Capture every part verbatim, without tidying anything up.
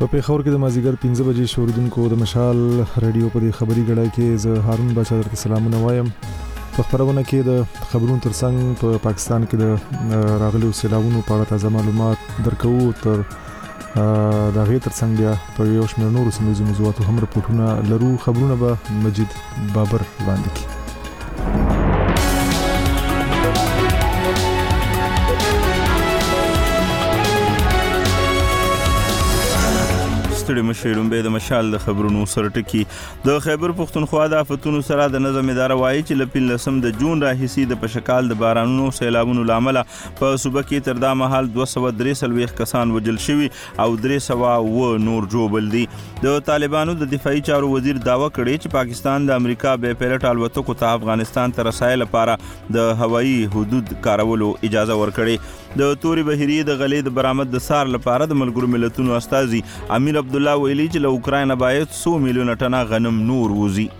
په پیښور کې د مازیګر پنځه بجې شوردونکو د مشال رادیو په خبري غړای کې زه هارون بچا درته سلامونه وایم. په خبرونه کې د خبرونو ترڅنګ په پاکستان کې د راغلي سیلابونو په اړه تازه معلومات درکو. تر دا غي ترڅنګ بیا په یو شمېر نورو سیمه موضوعاتو هم رپورټونه لرو. خبرونه به مجید بابر وړاندې کړي. ستړي مشرون به د مشال د خبرونو سره ټکی. د خیبر پختونخوا د آفتونو سره د نظم اداره وایي چې لپین لسم د جون راهیسي د پشکال د بارانونو سیلابونو لامل په صوبه کې تر دا مهال دوه سوه درې څلوېښت کسان وژل شوي او درې سوه اووه نور ژوبل دي. د طالبانو د دفاعي چارو وزیر دعوه کړې چې پاکستان د امریکا بې پیلټ الوتکو ته افغانستان ته رسایي لپاره د هوایي حدود کارولو اجازه ورکړې. د توري بهیري د غلې د برآمد د سار لپاره د ملګرو ملتونو استازي امیر عبد الله ویلي چې له اوکراین باید څو میلیونه ټنه غنم نور وځي.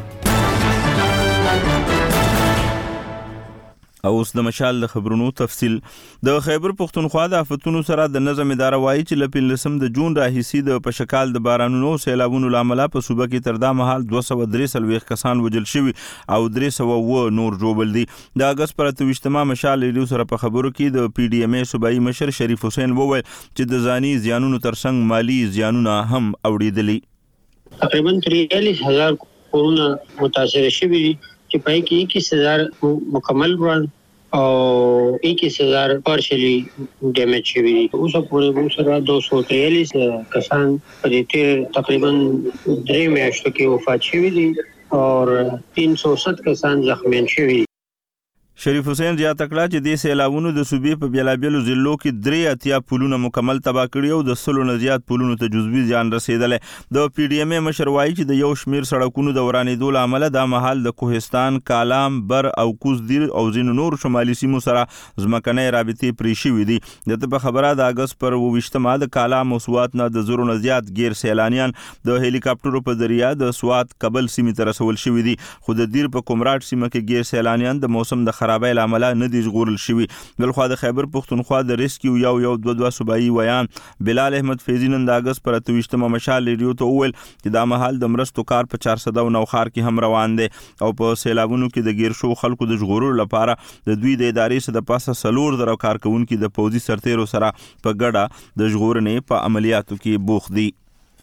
او اوس د مشال د خبرونو تفصیل. د خیبر پختونخوا د آفتونو سره د نظم اداره وایي چې لپین لسم د جون راهیسي د پشکال د بارانونو سیلابونو لامل په صوبه کې تر دا مهال دوه سوه درې څلوېښت کسان وژل شوي او درې سوه اووه نور ژوبل دي. د اګست پر اته ویشتمه مشال ریډیو سره په خبرو کې د پی ډي ایم ای صوبایي مشر شریف حسین وویل چې د ځاني زیانونو ترڅنګ مالی زیانونه هم اوریدلي. تقریبا تریالیس هزار کورونه متاثر شوي دي چې پای کې اکیس هزار مکمل بران او اکیس هزار پارشلی ډیمیج شوي دي. اوس پورې موږ سره دوه سوه تریالیس کسان په دې تیر تقریبا درې میاشتو کې وفات شوي دي او تین سو ست کسان زخمیان شوي دي. شریف حسین زیاته کړه چې د سیلابونو د صوبې په بیلابیلو ضلعو کې درې اتیا پلونه مکمل تباه کړي او د سلو نه زیات پلونو ته جزوي زیان رسېدلی. د پی ډي ایم ای مشر وایي چې د یو شمېر سړکونو د ورانېدو له امله دا مهال د کوهستان، کالام، بر او کوز دیر او ځینو نورو شمالي سیمو سره ځمکنۍ رابطې پرې شوي دي. دته په خبره د اګست پر اوه ویشتمه د کالام او سوات نه د زرو نه زیات غیر سیلانیان د هلیکاپټرو په ذریعه د سوات کابل سیمې ته رسول شوي دي. خو د دیر په کومراټ سیمه کې غیر سیلانیان د موسم د خرابۍ له امله نه دي ژغورل شوي. بلخوا د خیبر پختونخوا د ریسکیو یو یو دوه دوه صوبایي ویان بلال احمد فیضي نن د اګست پر اته ویشتمه مشال ریډیو ته وویل چې دا مهال د مرستو کار په چار سده او نوښار کې هم روان دی او په سیلابونو کې د ګیر شو خلکو د ژغورلو لپاره د دوی د ادارې څخه د پاسه څلور زره کارکوونکي د پوځي سرتیرو سره په ګډه د ژغورنې په عملیاتو کې بوخت دي.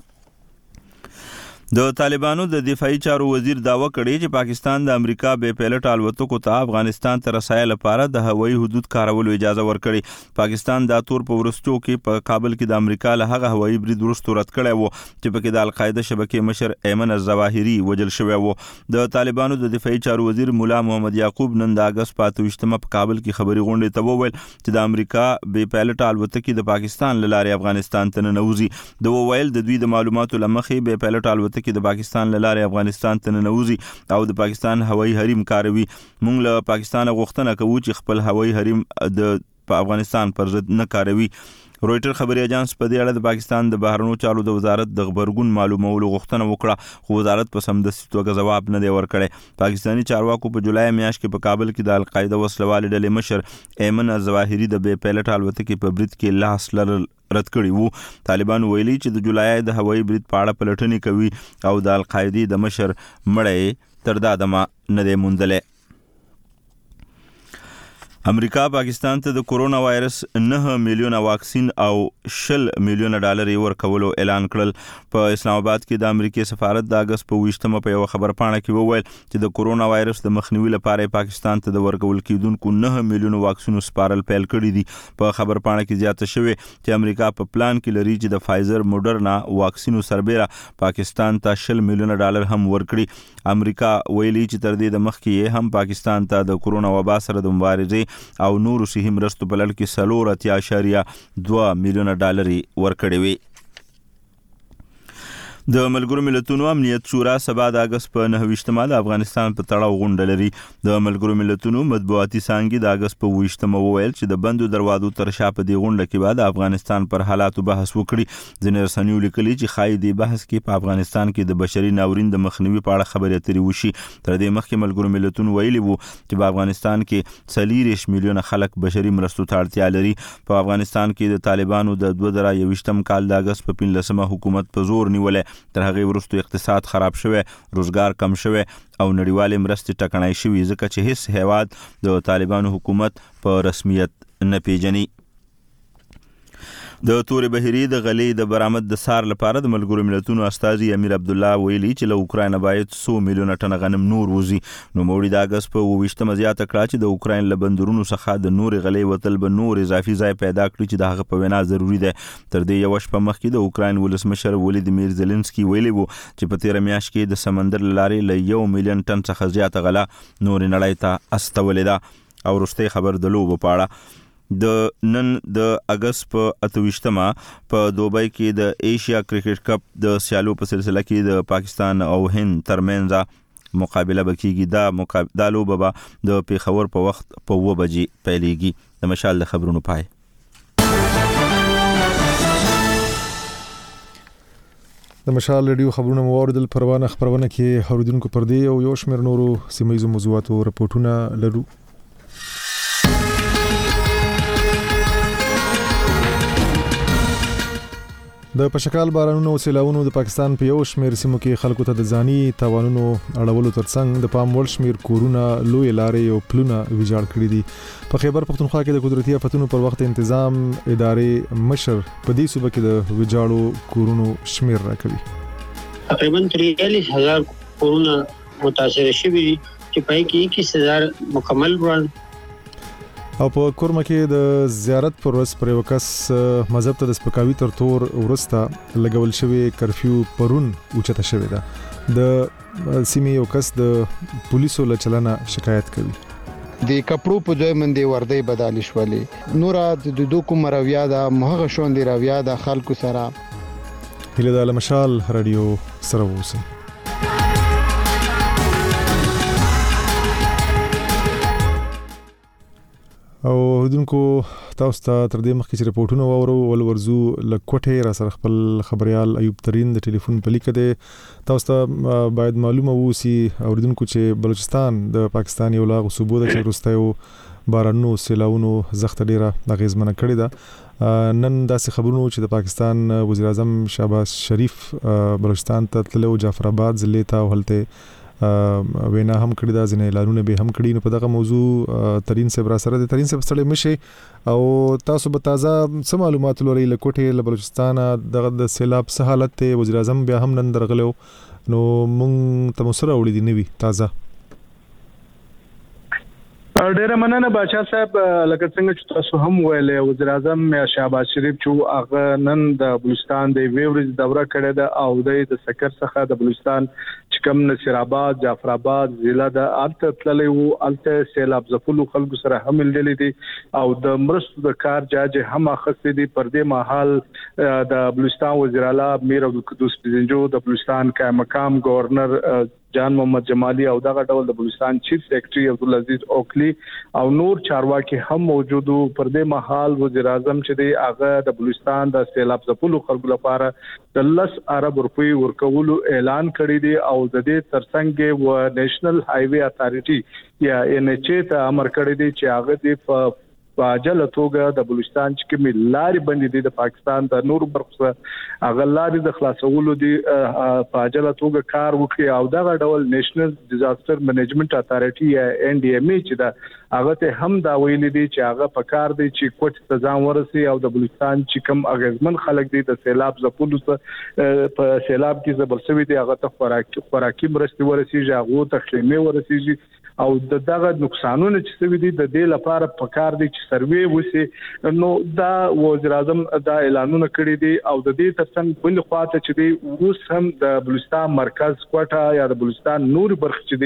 د طالبانو د دفاعي چارو وزیر دعوه کړې چې پاکستان د امریکا بې پیلټ الوتکو ته افغانستان ته رسایي لپاره د هوایي حدود کارولو اجازه ورکړي. پاکستان دا تور په ورستو کې په کابل کې د امریکا له هغه هوایي برید وروسته رد کړی و چې پکې د القاعده شبکې مشر ایمن الظواهري وژل شوی و. د طالبانو د دفاعي چارو وزیر مولا محمد یعقوب نن د اګست په اته ویشتمه په کابل کې خبري غونډې ته وویل چې د امریکا بې پیلټ الوتکې د پاکستان له لارې افغانستان ته ننوځي. د وویل د دوی د معلوماتو له مخې بې پیلټ الوتکې کې د پاکستان له لارې افغانستان ته ننوځي او د پاکستان هوایي حریم کاروي. موږ له پاکستان غوښتنه کوو چې خپل هوایي حریم د په افغانستان پر ضد نه کاروي. رويټر خبري اژانس په دې اړه د پاکستان د بهرنیو چارو د وزارت د خبرګون معلومولو غوښتنه وکړه خو وزارت په سمدستي توګه ځواب نه دی ورکړی. پاکستاني چارواکو په جولای میاشت کې په کابل کې د القاعده وسلوالې ډلې مشر ایمن الظواهري د بې پیلټ الوتکې په برید کې لاس لرل رد کړی وو. طالبان ویلي چې د جولای د هوایي برید په اړه پلټنې کوي او د القاعده د مشر مړی تر دا دمه نه دی موندلی. امریکا پاکستان ته د کرونا وایرس نه میلیونه واکسین او شل میلیونه ډالر ورکولو اعلان کړل. په اسلام آباد کې د امریکای سفارت د اګست په ویشتمه په یو خبر پاڼه کې وویل چې د کرونا وایرس د مخنیوي لپاره پاکستان ته د ورکول کېدونکو نه میلیونه واکسینو سپارل پیل کړي دي. په خبر پاڼه کې زیاته شوې چې امریکا په پلان کې لري چې د فایزر موډرنا واکسینو سربېره پاکستان ته شل میلیونه ډالر هم ورکړي. امریکا ویلي چې تر دې د مخکې هم پاکستان ته د کرونا وبا سره د مبارزې او نورو صحي مرستو په لړ کې څلور اتیا اعشاریه دوه میلیونه ډالر ورکړي وي. د ملګرو ملتونو امنیت شورا سبا د اگست په نهه ویشتمه د افغانستان په تړاو غونډه لري. د ملګرو ملتونو مطبوعاتي څانګې د اگست په ویشتمه وویل چې د بندو دروازو تر شا په دې غونډه کې به د افغانستان پر حالاتو بحث وکړي. ځینې رسنیو لیکلي چې ښایي دې بحث کې په افغانستان کې د بشري ناورین د مخنیوي په اړه خبرې اترې وشي. تر دې مخکې ملګرو ملتونو ویلي وو چې په افغانستان کې څلوېښت میلیونه خلک بشري مرستو ته اړتیا لري. په افغانستان کې د طالبانو د دوه زره یوویشتم کال د اگست په پنځلسمه حکومت په زور نیولې. تر هغې وروسته اقتصاد خراب شوی، روزګار کم شوی او نړیوالې مرستې ټکنۍ شوي، ځکه چې هیڅ هیواد د طالبانو حکومت په رسمیت نه پیژني. د تورې بهیرې د غلې د برآمد د سار لپاره د ملګرو ملتونو استازي امیر عبدالله ویلي چې له اوکراین باید څو میلیونه ټنه غنم نور وځي. نوموړي د اګست په اووه ویشتمه زیاته کړه چې د اوکراین له بندرونو څخه د نورې غلې وتل به نور اضافي ځای پیدا کړي چې د هغه په وینا ضروري دی. تر دې یوه شپه مخکې د اوکراین ولسمشر ولادیمیر زلنسکي ویلي وو چې په تېره میاشت کې د سمندر له لارې له یو میلیون ټن څخه زیاته غله نورې نړۍ ته استولې ده. او وروستی خبر د لوبو په اړه. د نن د اگست په اته ویشتمه په دوبۍ کې د ایشیا کرکټ کپ د سیالو په سلسله کې د پاکستان او هند ترمنځ مقابله بکیږي. دا مقابله د لوبه به د پیښور په وخت په اوه بجې پیلېږي. د مشال د خبرونو پای. د مشال ریډیو خبرونه مو واوریدل. پروانه خبرونه کې اوریدونکو پر دې او یو شمېر نورو سیمه ییزو موضوعاتو رپورټونه لرو. د پشکال بارانونو او سیلاوونو د پاکستان په یو شمېر سیمو کې خلکو ته د ځاني تاوانونو اړولو ترڅنګ د پام وړ شمېر کورونه، لوی لارې او پلونه ویجاړ کړي دي. په خیبر پختونخوا کې د قدرتي آفتونو پر وخت انتظام ادارې مشر په دې صوبه کې د ویجاړو کورونو شمېر راکوي. تقریبا تریالیس هزار کورونه متاثر شوي دي چې پای کې اکیس هزار مکمل وران. او په کورمه کې د زیارت پر ورځ پر یو کس مذهب ته د سپکاوي تر تور ورسته لګول شوی کرفیو پرون اوچته شوی ده. د سیمې یو کس د پولیسو له چلنه شکایت کوي. د کپړو په ځای باندې وردی بدل شولې. نور د دوه کوم راویا د مهغه شوندې راویا د خلکو سره. هله د مشال رادیو سره ووسئ. او هدونکو تاسو ته تر دې مخکې چې رپورټونه واورو ول ورزو لکوټه را سره خپل خبريال ایوب ترين د ټلیفون په لیکه ده. تاسو ته باید معلومه ووسی اوریدونکو چې بلوچستان د پاکستان یو لاغ صوبو د چې رستایو بارانونو سیلاونو زخت ډیره غیزمنه کړی ده. نن داسې خبرونه چې د پاکستان وزیر اعظم شهباز شریف بلوچستان ته تلو، جعفر آباد ضلع ته ولته وینا هم کړی دا، ځنې اعلانونه به هم کړی. نو په دغه موضوع ترين صاحب را سره د ترين صاحب سره مشي او تاسو به تازه څه معلومات لرئ له کوټې له بلوچستان دغه د سیلاب څه حالت ته وزیر اعظم بیا هم نن درغلو. نو مونږ ته مسره وړي دي نوي تازه. ډیره مننه بادشاہ صاحب. لکه څنګه چې تاسو هم ویلې وزیر اعظم شهباز شریف چې هغه نن د بلوچستان د ویورز دوره کړې ده او د سکر څخه د بلوچستان چې کوم نصیر آباد، جعفر آباد ضلع د الته تللی وو، الته سیلاب ځپلو خلکو سره هم ملګري دي او د مرستو د کار جاج هم اخستې دي. پر دې مهال د بلوچستان وزیر اعلی میر عبدالقدوس پزنجو، د بلوچستان قائم مقام گورنر جان محمد جمالی او دغه ډول د بلوچستان چیف سیکریټري عبدالعزیز اوکلی او نور چارواکي هم موجود وو. پر دې مهال وزیر اعظم چې دی هغه د بلوچستان د سیلاب ځپلو خلکو لپاره د لس ارب روپی ورکولو اعلان کړی دی او د دې ترڅنګ و نېشنل های وی اتھارټي یا ان ایچ ای ته امر کړی دی چې هغه د په اجل توګه د بلوچستان چې کومې لارې بندې دي د پاکستان د نور برخو هغه لارې د خلاصولو دي په اجل توګه کار وکړي او دغه ډول نېشنل ډیزاستر منیجمنت اتھارټي یا ان ډي ایم ای چې دا هغه ته هم دا ویل دي چې هغه په کار دي چې کوټ تزام ورسي او د بلوچستان چې کوم اغیزمن خلک دي د سیلاب ځپلو په سیلاب کې زبر سوي دي هغه ته خوراکي خوراکي مرستې ورسیږي، هغه ته خیمه ورسیږي او دغه نقصانونه چې سوي دي د دې لپاره په کار دي چې سروې وسی. نو دا وزیر اعظم دا اعلانونه کړی دي او د دې ترڅنګ بل خواته چې دی اوس هم د بلوچستان مرکز کوټه یا د بلوچستان نور برخه چې دی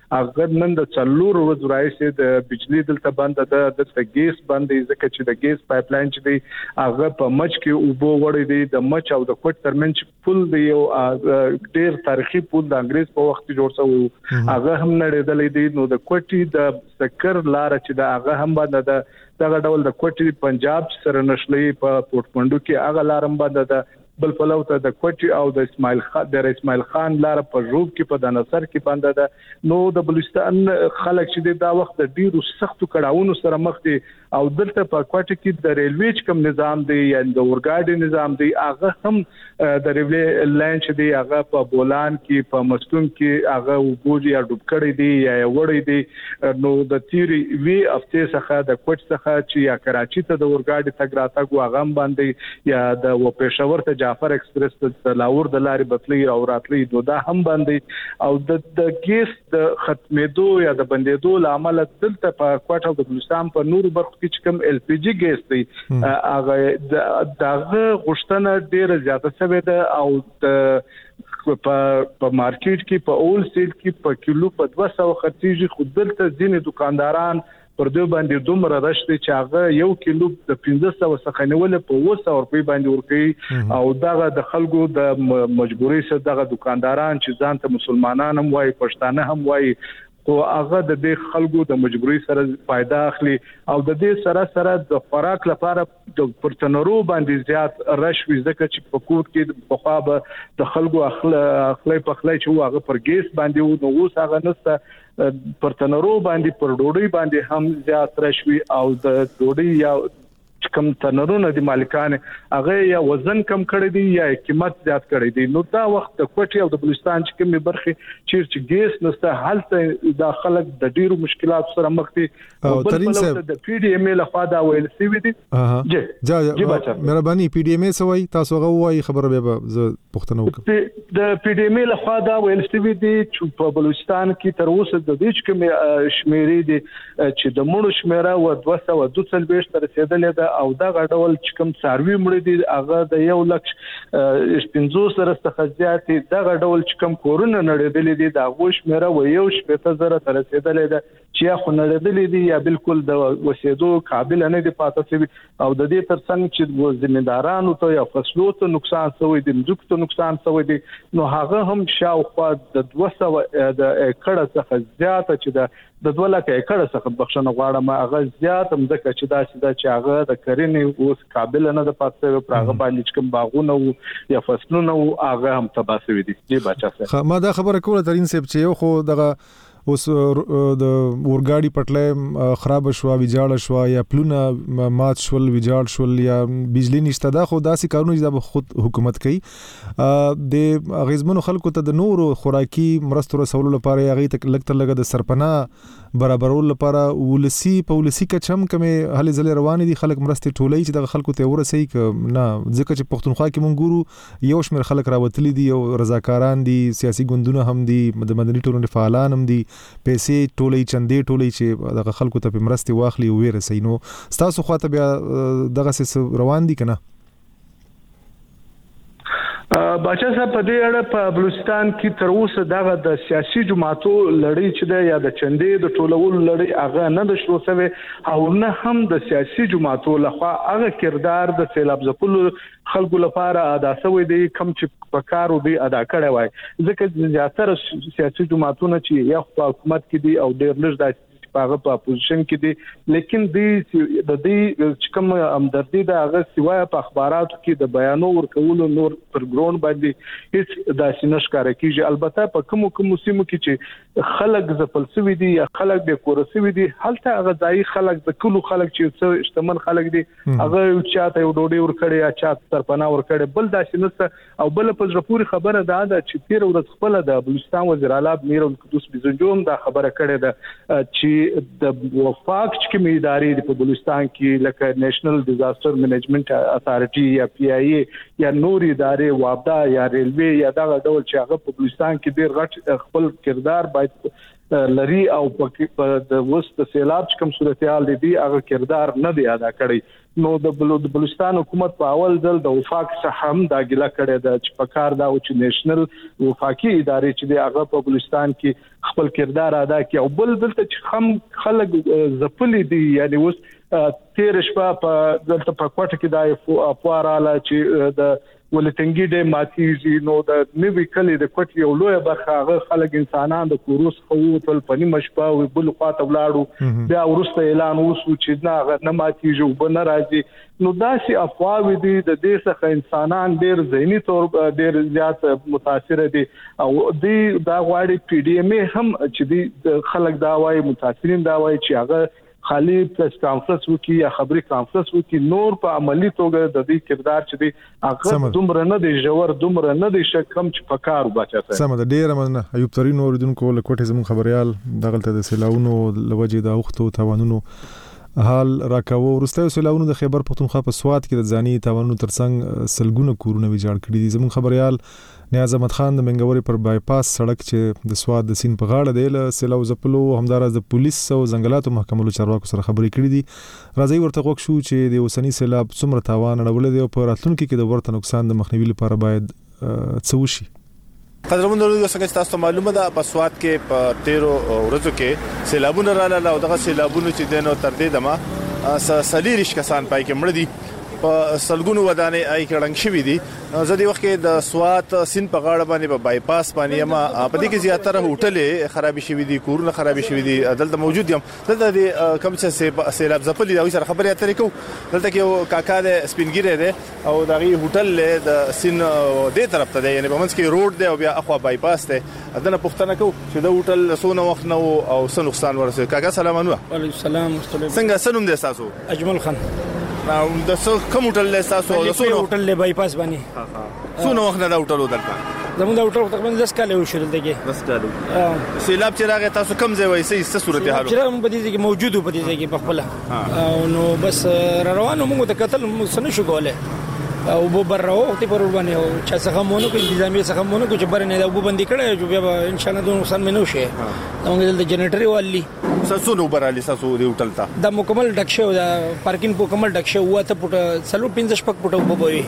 هغه نن د څلور ورځې راځي د بجلی دلته بند ده د ګیس بند دی ځکه چې د ګیس پایپ لاین چې دی هغه په مچ کې اوبو وړي دي د مچ او د کوټ ترمنځ پل دی یو ډیر تاریخي پل د انګريز په وخت جوړ شوی هغه هم نړیدلې دي نو د کوټي د سکر لار چې دا هغه هم بند ده دغه ډول د کوټي پنجاب سره نشلې په پورتمنډو کې هغه لارم بند ده بل پلو ته د کوټي او د اسماعیل خان د اسماعیل خان لار په روب کې په دناصر کې بند ده نو د بلوچستان خلک چې دا وخت د ډیرو سختو کړهونو سره مخ دي او دلته په کوټي کې د ریلوی کوم نظام دی یا د اورګاډي نظام دی هغه هم د ریلوی لاین چې دی هغه په بولان کې په مستون کې هغه وګوري یا ډوب کړی دی یا وړی دی نو د تیری وی هفته څخه د کوټ څخه چې یا کراچي ته د اورګاډي تګ راتګ واغم باندې یا د و پېښور ته جعفر ایکسپریس ته لاور د لارې بتلې او راتلې دوه دا هم باندې او د د ګیس د ختمېدو یا د بندېدو لامل دلته په کوټه د بلوچستان په نور برخو چې کوم ال پی جی ګیس دی هغه دغه غشتنه ډیره زیاته شوې ده او د په مارکیټ کې په اول سیل کې په کیلو په دوه سوه خرڅیږي خو دلته ځینې دکانداران پر دوی باندې دومره راشي چې هغه یو کیلو د پنځه سوه څخه نیول په اوه سوه روپۍ باندې ورکوي او دغه د خلکو د مجبورۍ سره دغه دکانداران چې ځان ته مسلمانان هم وایي پښتانه هم وایي او هغه د دې خلکو د مجبورۍ سره فائدہ اخلي او د دې سره سره د خوراک لپاره د پرتنرو باندې زیات رشوي ځکه چې په کوټ کې په خوا به د خلکو اخلي په خلای چې هغه پر ګیس باندې و نو اوس هغه نسته پرتنرو باندې پر ډوډۍ باندې هم زیات رشوي او د ډوډۍ یا کم تنرونه د مالکان هغه یا وزن کم کړی دی یا قیمت زیات کړی دی نو دا وخت د کوټي او د بلوچستان چې کومه برخه چې ګیس نسته حالت د خلک د ډیرو مشکلات سره مخ دي او ترين صاحب د پی ډی ایم ال خوا دا ویل سی وی دي جی جا مهرباني پی ډی ایم ای سوي تاسو غو وايي خبره به زه پښتنو وکم د پی ډی ایم ال خوا دا ویل سی وی دي چې په بلوچستان کې تر اوسه د دې کومه شمیرې دي چې د مړو شمیره و دوه سوه دوه څلوېښت تر رسیدلې ده او دا غډول چې کوم سروي مړ دي هغه د یو لک پنځوس سره څخه زیات دا غډول چې کوم کورونه نړیدلې دي دا غوښ مېره و یو شپږ زره تر رسیدلې ده چې خو نړیدلې دي یا بالکل د وسیدو قابل نه دي پاتې شوی او د دې ترڅنګ چې ځمېدارانو ته یا فصلو ته نقصان شوی دي ځکه ته نقصان شوی دي نو هغه هم شاوخوا د دوه سوه د ایکړه څخه زیات چې د د دوه لک ایکړه څخه بخښنه غواړم هغه زیات هم ځکه چې دا چې چې هغه د کرنې اوس قابل نه د پاتې پر هغه باندې کوم باغونه او یا فصلونه او هغه هم تباہ شوی دي جی بچا صاحب ما دا خبره کوله ترين صاحب چې یو خو دغه اوس د اورګاډي پټلې خراب شو ویجاړ شو یا پلونه مات شول ویجاړ شول یا بجلی نشته دا خو داسې کارونه چې د خود حکومت کوي د غیزمنو خلکو ته د نورو خوراکي مرستو رسولو لپاره هغه تک لګ تر لګ د سرپناه برابرول لپاره ولسی په ولسی کې چم کمه هلې ځلې روان دي خلک مرستې ټولې چې د خلکو ته ورسې ک نه ځکه چې پښتونخوا کې مونږ ګورو یو شمېر خلک راوتلي دي او رضاکاران دي سیاسي ګوندونه هم دي د مدني ټولنې فعالان هم دي پیسې ټولې چندې ټولې چې د خلکو ته په مرستې واخلي او ورسې نو تاسو خواته بیا دغه څه روان دي کنه باچا صاحب په دې اړه په بلوچستان کې تر اوسه دغه د سیاسي جماعتو لړۍ چې ده یا د چندې د ټولولو لړۍ هغه نه د شروع شوی او نه هم د سیاسي جماعتو لخوا هغه کردار د سیلاب ځپلو خلکو لپاره ادا شوی دی کم چې په کارو دی ادا کړی وای ځکه زیاتره سیاسي جماعتونه چې یا حکومت کې دي او ډېر لږ د هغه په اپوزیشن کې دي لیکن د د دې کوم همدردي د هغه سیوای په اخباراتو کې د بیانو ورکولو نور پر ګراوند باندې هیڅ د سینش کار کیږي البته په کوم کوم سیمو کې چې خلک زپل سوي دي یا خلک د کورسوي دي هلته هغه ځای خلک د کلو خلک چې اجتماعي خلک دي هغه چاته یو ډوډۍ ورکړي یا چاته سرپناه ورکړي بل د سینس او بل په ځپوري خبره ده چې تیر ورځ خپل د بلوچستان وزیر اعلی میر القدس بزنجوم دا خبره کړې ده چې د وفاق چې کومې ادارې په بلوچستان کې لکه نېشنل ډیزاستر منیجمنت اتھارټي یا پی آی اي یا نور ادارې وابدا یا ریلوی یا دا ډول چې هغه په بلوچستان کې ډېر غټ خپل کردار باید لري او په د وست سیلاب کوم صورتحال دي هغه کردار نه دی ادا کړی. نو د بلوچستان حکومت په اول ځل د وفاق څخه هم دا ګیله کړې ده چې په کار دا چې نېشنل وفاقي ادارې چې دی هغه په بلوچستان کې خپل کردار ادا کړي. او بل دلته چې هم خلک زپلي دي یعنی اوس تیر شپه په دلته په کوټه کې دا افواراله چې د ولټنګي ډېر ماتيږي. نو د نوې کلی د کوټ یو لوی برخه هغه خلک انسانان د کوروس خو تل پني مشپا او بل خواته ولاړو بیا ورسته اعلان وشو چې نه نه ماتيږي او بل راځي. نو داسې افواوې دي د دې څخه انسانان ډېر ذهني تور ډېر زیات متاثر دي او دې دا غواړي پی ډی ایم هم چې دې خلک دا وايي متاثرین دا وايي چې هغه خالي پریس کانفرنس وکي یا خبري کانفرنس وکي نور په عملی توګه د دې کردار چې دی هغه دومره نه دی جوړ دومره نه دی شکم چې په کار وبچته. سم د ډیره مننه ایوب ترين اوریدونکو له کوټه زمون خبريال دغلته د سیلاونو لوجه د اوختو توانونو حال راکاوه. ورسته سیلاونو د خیبر پختونخوا په سواد کې د ځاني توانونو ترڅنګ سلګونه کورونه ویجاړ کړي دي. زمون خبريال نیاز احمد خان د منګوري پر بایپاس سړک چې د سواد د سین په غاړه دی له سیلاو زپلو همدارز د پولیس او ځنګلاتو محکمو چارواکو سره خبرې کړې دي. راځي ورته غوښ شو چې د اوسنی سیلاب څومره تاوان اړولې دی او په راتلونکي کې د ورته نقصان د مخنیوي لپاره باید څه وشي. قدرمن ورو څنګه تاسو معلومه ده په سواد کې په تیرو ورځو کې سیلابونه رااله او دغه سیلابونه چې دنو تر دې دمه سلیریش کسان پای کې مړ دي په سلګونو ودانې آی کړنګ شوې دي. زدي وخت کې د سوات سین په غاړه باندې په بایپاس باندې ما په دې کې زیاتره هوټلې خراب شوې دي کورونه خراب شوې دي دلته موجود یم دلته د کوم څه سیلاب زپلې دا سره خبرې اترې کو دلته کې کاکا د سپینګیره ده او دغه هوټل د سین دې طرف ته دی یعنی په منځ کې روډ دی او بیا اخوا بایپاس ته دنه پښتنه کو چې د هوټل سونه وخت نو او سن نقصان ورسې. کاکا سلام علیکم. وعلیکم السلام. څنګه سنوم دې تاسو؟ اجمل خان. نو د څو کوم هوټل له تاسو د څو هوټل له بایپاس باندې څو وخت نه دا هوټل ودلته زموږ د هوټل تقریبا دس کال یو شول دغه دس کال سیلاب چې راغی تاسو کم ځای وایي څه صورت حال چې موږ په دې کې موجود وو په دې کې په خپل او نو بس را روانو موږ ته قتل سن شو کوله او بو بر راو ته پر باندې او چې څنګه مونږ کو انتظامی څنګه مونږ کو چې بر نه دا بو باندې کړه چې بیا ان شاء الله د نقصان مې نو شي. موږ د جنریټر والی ساسو نو برالي ساسو دی هوټل ته دا مکمل ډک شو دا پارکینګ په مکمل ډک شو واته پټ سلو پنځه شپک پټ وبوي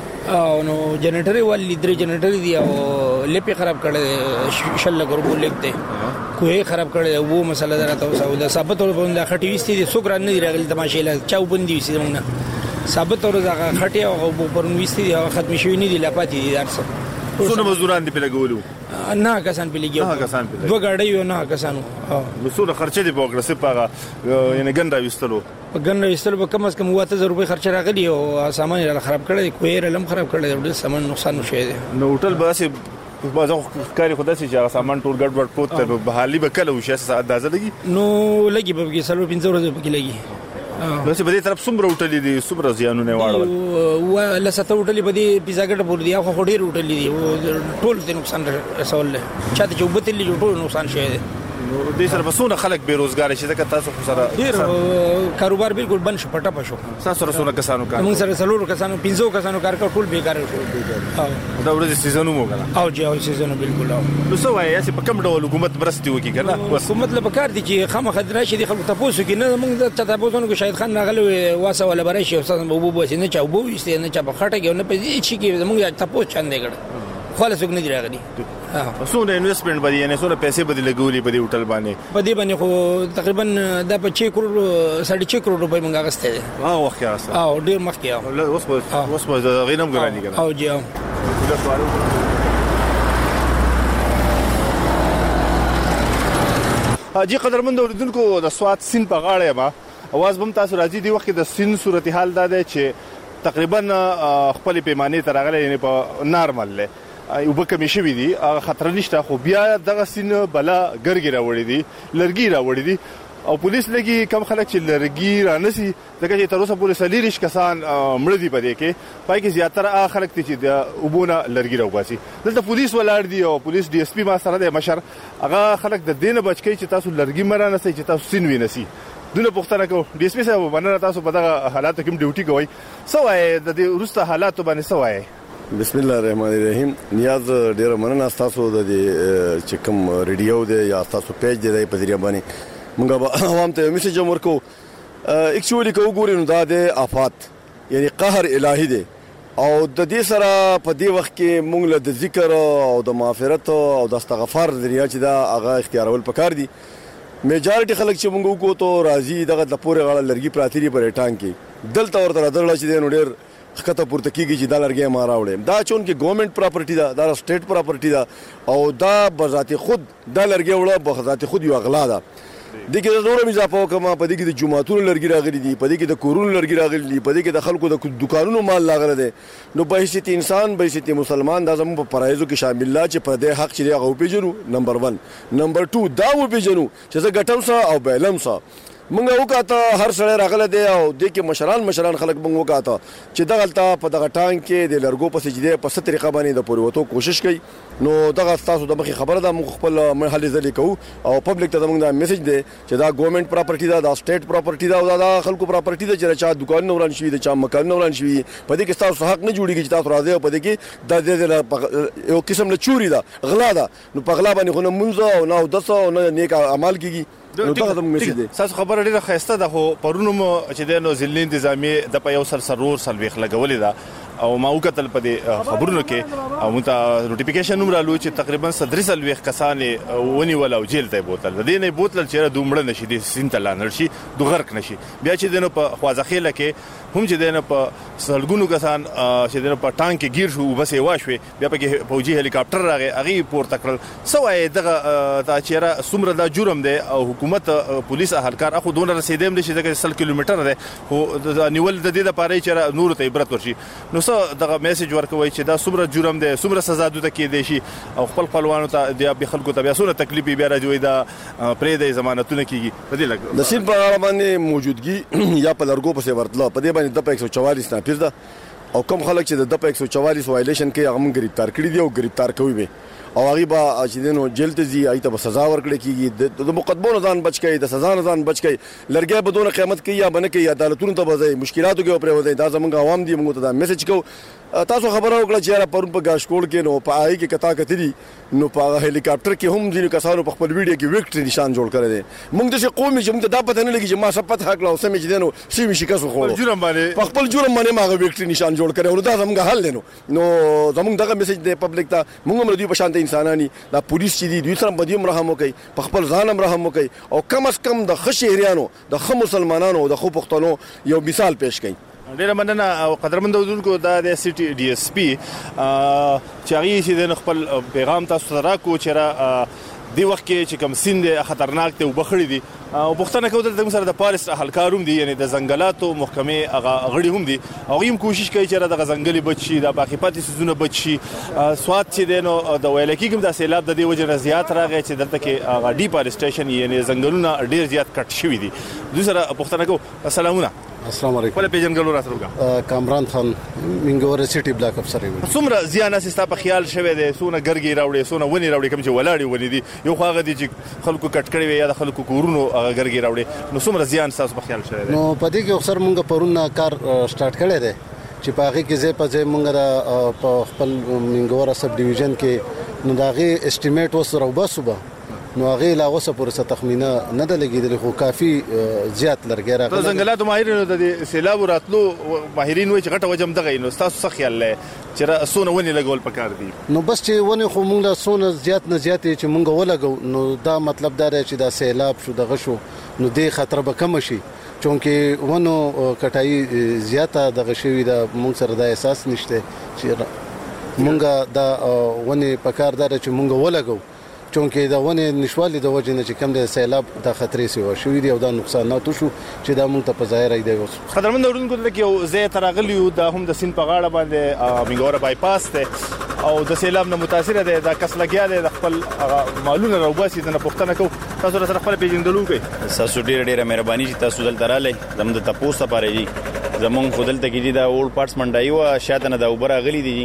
او نو جنریټر والی درې جنریټر دی او لپی خراب کړه شل ګربو لیکته کوه خراب کړه وو مسله درته او دا ثابت ور باندې خټي وستي دي سوګران نه دی راغلی تماشې لا چاو بندي وسی موږ ثابت ور دا خټي او پرون وستي دي ختم شوی نه دی لا پاتې دي درس څونه مزدوران دي په لګولو نه کسان په لګیو نه کسان په دوه gaړې یو نه کسانو نو څونه خرچه دي په وګړه سپاغه یعنی ګنده وستلو په ګنده وستلو به کم از کم واته زر روپۍ خرچه راغلی او سامان یې خراب کړی کویر لم خراب کړی ډېر سامان نقصان شوی دی. نو هوټل باسي بازو کاری خدای چې سامان ټول ګډ وډ پوت ته بحالي به کله وشه اندازه لګي نو لګي به کې سلو پنځه ورځې پکې لګي. نو چې په دې طرف څومره هوټل دي څومره زیانونه واړول و لسته هوټل په دې پیزاګټ پور دی خو ډېر هوټل دي ټول د نقصان رسول له چاته چې وبتلی ټول نقصان شوی دی. نو دې سره بسونه خلک بیروزګار شي ځکه تاسو سره ډېر کاروبار بالکل بند شو پټه پښو تاسو سره سونه کسانو کار موږ سره سلور کسانو پنځو کسانو کار کول بیکار شو. دا ورځ سیزن مو غلا او جی او سیزن بالکل او نو سو وایي چې په کوم ډول حکومت برستي وکي کنه حکومت له پکار دي چې خامہ خدرا شي د خلکو تاسو کې نه موږ د تاسو کو شاید خان راغلی واسه ولا برای شي استاد بوبو بو نه چا بو وسته نه چا په خټه کې نه پېږي چې کې موږ تاسو چاندې کړ خالص وګ نه دی راغلی. سونه انویسټمنټ باندې نه سونه پیسې باندې لګولې په دې هوټل باندې په دې باندې خو تقریبا د په چھ کروڑ ساڑھے چھ کروڑ روپے منګه غسته دي. ها وخت راځه او ډیر مخ کې او اوس په اوس په غینم ګرانی کنه او جی او حاجی قدرمند اوریدونکو د سوات سین په غاړه ما اواز بم تاسو راځي دی وخت د سین صورتحال دا ده چې تقریبا خپل پیمانه تر غلې یعنی په نارمل له یو بکه مشي وي دي خطر نشته خو بیا دغه سین بلا ګرګي راوړي دي لرګي راوړي دي او پولیس لګي کم خلک چې لرګي رانسي دغه چې تر اوسه پولیس لیریش کسان مړ دي پدې کې پای کې زیاتره خلک چې د وبونه لرګي راوباسي دلته پولیس ولاړ دي او پولیس ډي اس پی ما سره د مشر هغه خلک د دینه بچکی چې تاسو لرګي مرانه سي چې تاسو سین وینسي دونه پختنه کو ډي اس پی صاحب باندې تاسو په دغه حالات کې ډیوټي کوي سوای د دې ورسته حالات باندې سوای بسم الله الرحمن الرحیم. نیاز ډیر مننه تاسو د چې کوم ریډیو دی یا تاسو پیج دی په ذریعہ باندې موږ به عوام ته میسج ورکو. اکچولی کو ګورې نو دا د آفات یعنی قهر الهی دی او د دې سره په دې وخت کې موږ له د ذکر او د مغفرت او د استغفار ذریعہ چې دا هغه اختیارول پکار دي. میجارټي خلک چې موږ وکړو ته راضي دغه د پوره غاړه لرګي پراتيري پر ټانګ کې دلته ورته درل چې د نوډر خطه پورته کیږي چې دا لرګي ما راوړم دا چون کې ګورنمنت پراپرټي دا دا سټیټ پراپرټي دا او دا بذات خود دا لرګي وړه بذات خود یو اغلا ده. د کې زوره می اضافه وکما په دې کې د جمعهتون لرګي راغلي دي، په دې کې د کورونو لرګي راغلي دي، په دې کې د خلکو د دکانونو مال لاغره دي. نو به حیثیت انسان به حیثیت مسلمان دا زموږ په فرایضو کې شامل لا چې په دې حق چې هغه پیژنو. نمبر یک. نمبر دو دا و پیژنو چې زه ګټم سره او بیلم سره منګه وکاته هر سړی راغله دی او د کې مشران مشران خلک منګه وکاته چې دغه تل په دغه ټانک کې د لرګو په سجده په ست طریقه باندې د پوروتو کوشش کوي. نو دغه تاسو د مخې خبره ده موږ خپل مرحله ځلې کوو او پبلک ته موږ دا میسج دی چې دا ګورنمنت پراپرټي دا د سټیټ پراپرټي دا او دا خلکو پراپرټي دا چې چا دکان نوران شي د چا مکان نوران شي په دې کې تاسو حق نه جوړیږي چې تاسو راځي او په دې کې د یو قسم له چوری دا غلا ده. نو په غلا باندې خو نه منځ او نه دسه او نه نیک اعمال کیږي. نو دا د موږ دي تاسو خبره ډیره خسته ده خو پرونو چې د نو ځلین انتظامی د په یو سر سرور سلويخ لګولې ده او ما وکتل په دې خبرونو کې او مونږ نوټیفیکیشن نمبر لو چې تقریبا صدري سلويخ کسانې ونی ولا او جیل ته بوتل د دې نه بوتل چې دومره نشي د سینت لانر شي د غرق نشي بیا چې دنه په خوازخېله کې هم چې دنه په سلګونو کسان چې دنه په ټانک کې گیر شو بس یې واښوي بیا په فوجي هلیکاپټر راغی هغه پورته کړل سوای دغه تا چیرې سمره دا جرم دی او حکومت پولیس اهلکار اخو دونه رسیدم نشي دغه سل کیلومتر دی خو نیول د دې لپاره چې نور ته عبرت ورشي. نو دغه میسج ورکوي چې دا څومره جرم دی څومره سزا دوته کې دی شي او خپل خپلوانو ته د خلکو ته بیا څونه تکلیف بیا راځي دا پرې د ضمانتونه کیږي په دې لګ د سین په اړه باندې موجودګي یا په لرګو په ورتله په دې باندې د ایک سو چوالیس نافذ ده او کوم خلک چې د ایک سو چوالیس وایلیشن کوي هغه موږ گرفتار کړی دی او گرفتار کوي به او هغه به چې دنو جیل ته ځي ایته به سزا ورکړي کیږي د مقدمو ځان بچ کړي د سزا ځان بچ کړي لرګي به دونه قیامت کوي یا بنه کوي عدالتونو ته به مشکلاتو کې پرې وځي. دا زمونږ عوام دي موږ ته دا میسج کوو. تاسو خبره وکړه چې پرون په گاشکوړ کې نو په آی کې کتا کتري نو په هلیکاپټر کې هم ځینو کسانو په خپل ویډیو کې وکټري نشان جوړ کړی دی. موږ د قومي چې موږ دا پته نه لګي چې ما سپت حق لا اوسه مې چې دنو سیمه شکاسو خو جرم باندې په خپل جرم باندې ما وکټري نشان جوړ کړی او دا زموږ حل نه نو زموږ دغه میسج دی پبلک ته موږ هم دوی په شان انسانانی دا پولیس چې دی دوی سره بدیم رحم وکي په خپل ځان هم رحم وکي او کم از کم د خشهریانو د خو مسلمانانو د خو پښتنو یو مثال پیش کړي. ډیره مننه او قدرمن دودونکو دا د سټي ډي اس پی چې هغه چې د خپل پیغام تاسو ته راکو چې را دی وخت کې چې کوم سیند خطرناک ته وبخړی دي او پښتنه کوي د سره د پالیس اهلکاروم دي یعنی د ځنګلاتو محکمه هغه غړي هم دي او هم کوشش کوي چې د ځنګلي بچي د باقي پاتې سيزونه بچي سواد چې دینو د ویلکی کوم د سیلاب د دې وجه نه زیات راغی چې دلته کې هغه ډی فارسټیشن یعنی ځنګلونه ډیر زیات کټ شوی دي. د سره پښتنه کو السلامونه السلام علیکم. خپل پیژنګلو راته کامران خان منګور سټي بلاک افسر یم. څومره زیان اساسه په خیال شوه دي سونه ګرګي راوړي سونه ونی راوړي کوم چې ولاړی ونی دي یو خواغه دي چې خلکو کټ کړی وي یا د خلکو کورونو ګرګي راوړي نو څومره زیان تاسو په خیال شوه دي؟ نو په دې کې اکثر مونږ پرونه کار سٹارټ کړی دی چې په هغه کې زه په ځای مونږ په خپل منګور سب ډیویژن کې نو دا غي استیمیټ وسره وباسوبه نو هغه لا اوسه پورې تخمینه نه د لګیدل خو کافي زیات لرګي راغله. ځنګلات ماهرینو د سیلاب راتلو ماهرین وایي چې غټه وجم دغه نو تاسو څه خیال لرئ چې سونه ونی لګول پکار دي؟ نو بس چې ونی خو مونږ له سونه زیات نه زیات چې مونږ ولګو نو دا مطلب دا دی چې دا سیلاب شو دغه شو نو د خطر به کم شي چونکه ونو کټای زیاته دغه شوی دا مونږ سره د احساس نشته چې مونږ دا ونی پکار دا چې مونږ ولګو چونکه دا ونه نشوالي د وجه نه چې کم د سیلاب د خطرې سي شوې دي او دا نقصانات شو چې دا مونږ ته په ظاهر ایدي اوس قدرمن دورونکو ته کې یو زه ترغلیو د هم د سین په غاړه باندې منګور بای پاس ته او د سیلاب نه متاثر دي د کس لګیا دي د خپل مالونه روباسي د پښتنه کو تاسو سره خپل پیژندلو کوي. تاسو ډیر ډیر مهرباني چې تاسو دلته رااله زموږ د تاسو لپاره دي زمونږ خودل ته کې دي دا اول پارټس منډایو شاته نه دا وبره غلي دي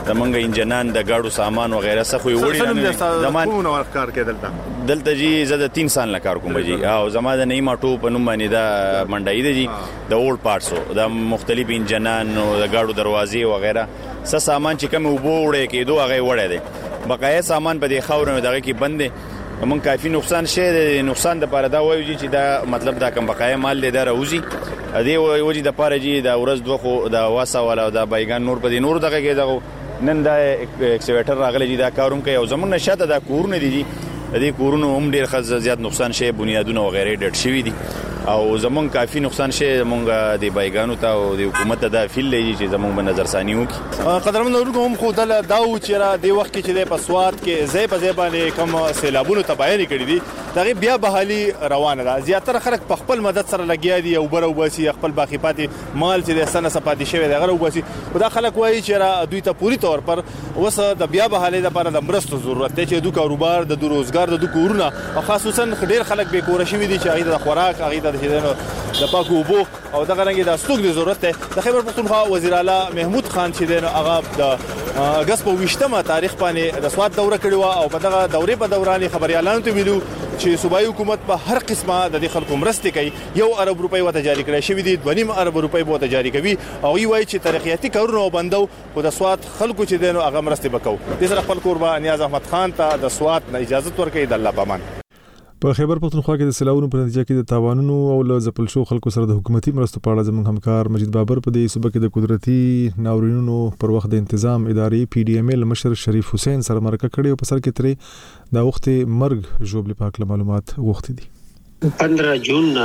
زمونږ انجنان د گاډو سامان وغیرہ څه خو وړي نه زمان کوم نو کار کې دلته دلته جی زه د تین سال نه کار کوم جی او زما د نیمه ټو په نوم باندې دا منډای دی جی د اولډ پارټسو د مختلف انجنان او د گاډو دروازې وغیرہ څه سامان چې کوم وبو وړي کېدو هغه وړي دي بقایا سامان په دې خاورو دغه کې بند دي مون کافي نقصان شه نقصان د پاره دا وایي چې دا مطلب دا کم بقایا مال لیدار اوزي ا دې وایي د پاره جی دا ورځ دوه خو دا واسه ولا دا بایګان نور په دې نور دغه کې دا نن دا ایکسکیویټر راغلی جی دا کاروم کوي او زمون نشاته دا کورونه دي جی دې کورونو هم ډیر خز زیات نقصان شه بنیادونه وغیرہ ډټ شوی دي او زمون کافي نقصان شه مونږه د بایګانو ته او د حکومت ته فیل لږی چې زمون په نظر ثاني وکي قدرمن ورګو هم خو دل داو چې را د وخت کې چې د پسواد کې زې په زې باندې کم سیلابونو تباہی کړې دي دغه بیا بحالي روانه ده زیاتره خلک په خپل مدد سره لګیا دي او برو باسي خپل باقی پاتې مال چې د سنه سپاتې شوی دی غره وباسي او دا خلک وایي چې را دوی ته پوری تور پر وسه د بیا بحالي لپاره د مرستو ضرورت دی چې دوی کاروبار د روزګار د کورونه او خاصوصا ډیر خلک به کور شوی دي چې هغه د خوراک هغه د د پاکو وبو او دغه رنګ د ستوک د ضرورت ده د خیبر پختونخوا وزیر اعلی محمود خان چې د هغه د اگست په وشتمه تاریخ باندې د سواد دوره کړې و او په دغه دورې په دوران خبريالانو ته ویلو چې صوبایي حکومت په هر قسمه د خلکو مرستې کوي یو ارب روپۍ وته جاری کړی شوی دي دوه نیم ارب روپۍ وته جاری کوي او وی وایي چې ترقیاتي کارونه وبندو او د سواد خلکو چې دینو هغه مرستې وکاو د سره خپل قربا نیاز احمد خان ته د سواد نه اجازه ورکړي د الله پامان په خیبر پختونخوا کې د سیلاوونو په نتیجه کې د تاوانونو او له ځپل شو خلکو سره د حکومتي مرستو په اړه زموږ همکار مجید بابر په دې صوبه کې د قدرتي ناورینونو پر وخت د تنظیم ادارې پی ډی ایم ال مشر شریف حسین سره مرکه کړې او په سر کې ترې د وخت مرګ جوړ پاک معلومات غوښتي دي پندرہ جون نه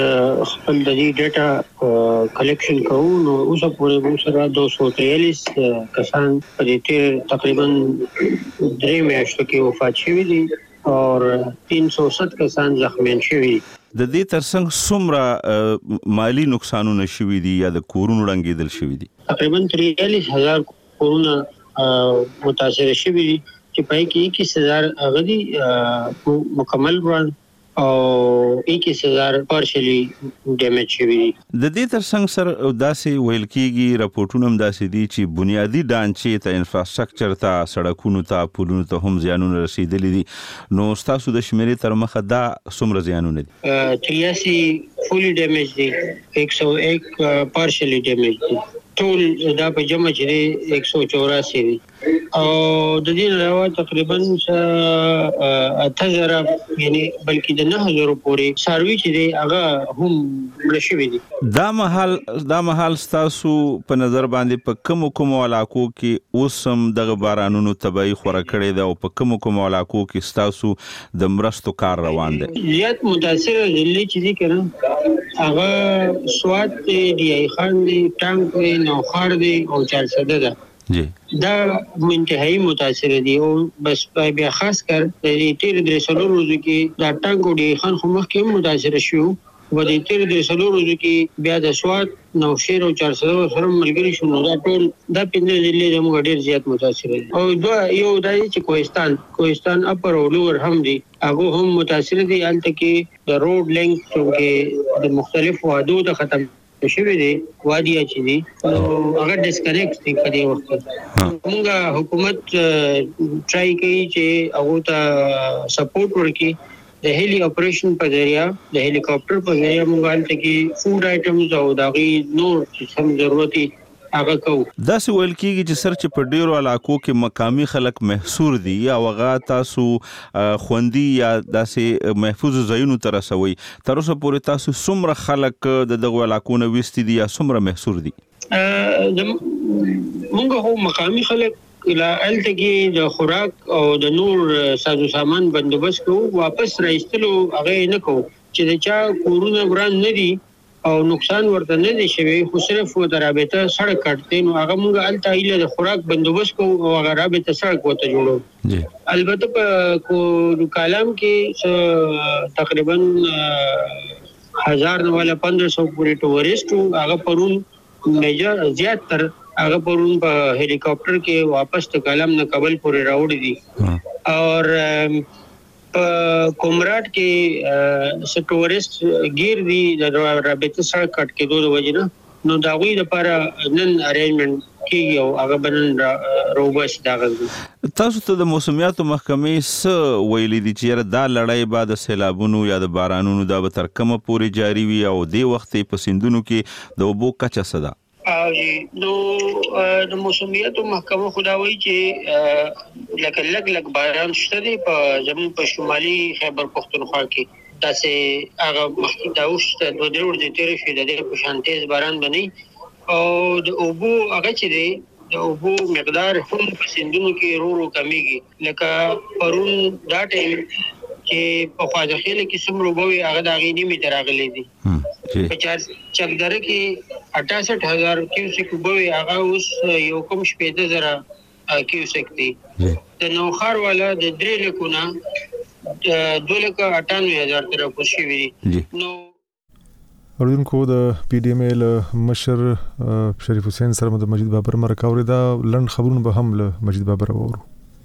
د خپل د ډیټا کلیکشن کوو نو اوس پورې موږ سره دوه سوه تریالیس کسان په دې تقریبا درې میاشتو کې وفات شوي دي اور تین سو ست کسان زخمیان شوي د دې ترڅنګ څومره مالی نقصانونه شوي دي یا د کورونو ړنګېدل شوي دي تقریبا تریالیس هزار کورونه متاثر شوي دي چې پای کې اکیس هزار هغه مکمل بران او اکیس هزار پارشلی ډیمیج شوي دي د دې ترڅنګ سره داسې ویل کېږي راپورټونه هم داسې دي چې بنیادی ډانچې ته انفراستراکچر ته سړکونو ته پلونو ته هم زیانونه رسیدلي دي نو ستاسو د شمیرې تر مخه دا څومره زیانونه دي تریاسي فولي ډیمیج دي ایک سو ایک پارشلی ډیمیج دي ټول دا په جمع چې ایک سو چوراسی دي او د دې علاوه تقریبا اته زره یعنی بلکې د نه هزار پورې سروي چې دی هغه هم مړشوي دي دا محل دا محل تاسو په نظر باندې په کوم کوم علاقو کې اوسم دغه بارانونو تبعی خوره کړي دا او په کوم کوم علاقو کې تاسو د مرستو کار روان دي زیات متاثر ضلع چې دي کړه هغه سواد دی ای خان دی ټانک دی نوخار دی او چارسده ده جی دا منتهایی متاثر دي او بس بیا خاص کر د تیر درې سلو روزو کې دا ټانګو دی خان خو مخکې متاثر شو و د تیر درې سلو روزو کې بیا د سواد نوشیر او چارسده سره ملګری شو نو دا ټول دا پنځه ضلع د موږ ډیر زیات متاثر دي او دا یو دای چې کوهستان کوهستان اپر او لوور هم دي هغه هم متاثر دي الته کې د روډ لینک چې د مختلفو وادو د ختم شوی دی وادي چې دي هغه ډیسکنیکټ دي په دې وخت موږ حکومت ټرای کوي چې هغه ته سپورټ ورکړي د هیلی اپریشن په ذریعہ د هلیکاپټر په ذریعہ موږ هلته کې فود آیټمز او دغه نور څه ضرورتي هغه کو دا څه ویل کېږي چې سر چې په ډیرو علاقو کې مقامی خلک محصور دي او هغه تاسو خوندي یا داسې محفوظ ځایونو ته رسوي تر اوسه پورې تاسو څومره خلک د دغو علاقو نه ویستي دي یا څومره محصور دي موږ هو مقامی خلک لا الته کې د خوراک او د نور سازو سامان بندوبست کو واپس راځلو هغه نه کو چې د چا کورونه وران نه دي او نقصان ورته نه دي شوی خو صرف د رابطه سړک کټته نو هغه موږ الته ایله د خوراک بندوبست کو او هغه رابطه سړک وته جوړو جی البته په کو کالم کې تقریبا هزار نه ولا پندرہ سو پورې ټوریسټ هغه پرون میجر زیات تر هغه پرون په هلیکاپټر کې واپس ته کالم نه کابل پورې راوړي دي اور په کومراټ کې س ټوریسټ ګیر دي د رابطه سره کټ کې دوه وجنه نو دا غوي د لپاره نن ارینجمنت کیږي او هغه بنن روبس دا غږ. تاسو ته د موسمیاتو محکمې څه ویلي دي چې دا لړۍ بعد سیلابونو یا د بارانونو دا به تر کومه پورې جاری وي او د وخت په سیندونو کې د اوبو کچه څه ده؟ نو د موسمیاتو محکمه خداوي چې لکه لګ لګ باران شته دی په زمون په شمالي خیبر پختونخوا کې تاسې هغه مخکې دا وشته دوه درې ورځې تېرې شوې د دې په شان تیز باران بنئ او د اوبو هغه چې دی د اوبو مقدار هم په سیندونو کې ورو ورو کمیږي. لکه پرون دا ټایم چې په خواجهخیل کې څومره اوبه وي هغه د هغې نیمې ته راغلی دي. په چکدره کې اٹھاسٹھ هزار کیوسک اوبه وي هغه اوس یو کم شپېته زره کیوسک دي. د نوښار والا د درې لکو نه دو لکه اٹھانوے هزار ته راکوز شوي دي. نو اوریدونکو د پی ډی ایم ایل مشر شریف حسین سره د مجید بابر مرکه اوریدا لنډ خبرونه به هم له مجید بابر اورو.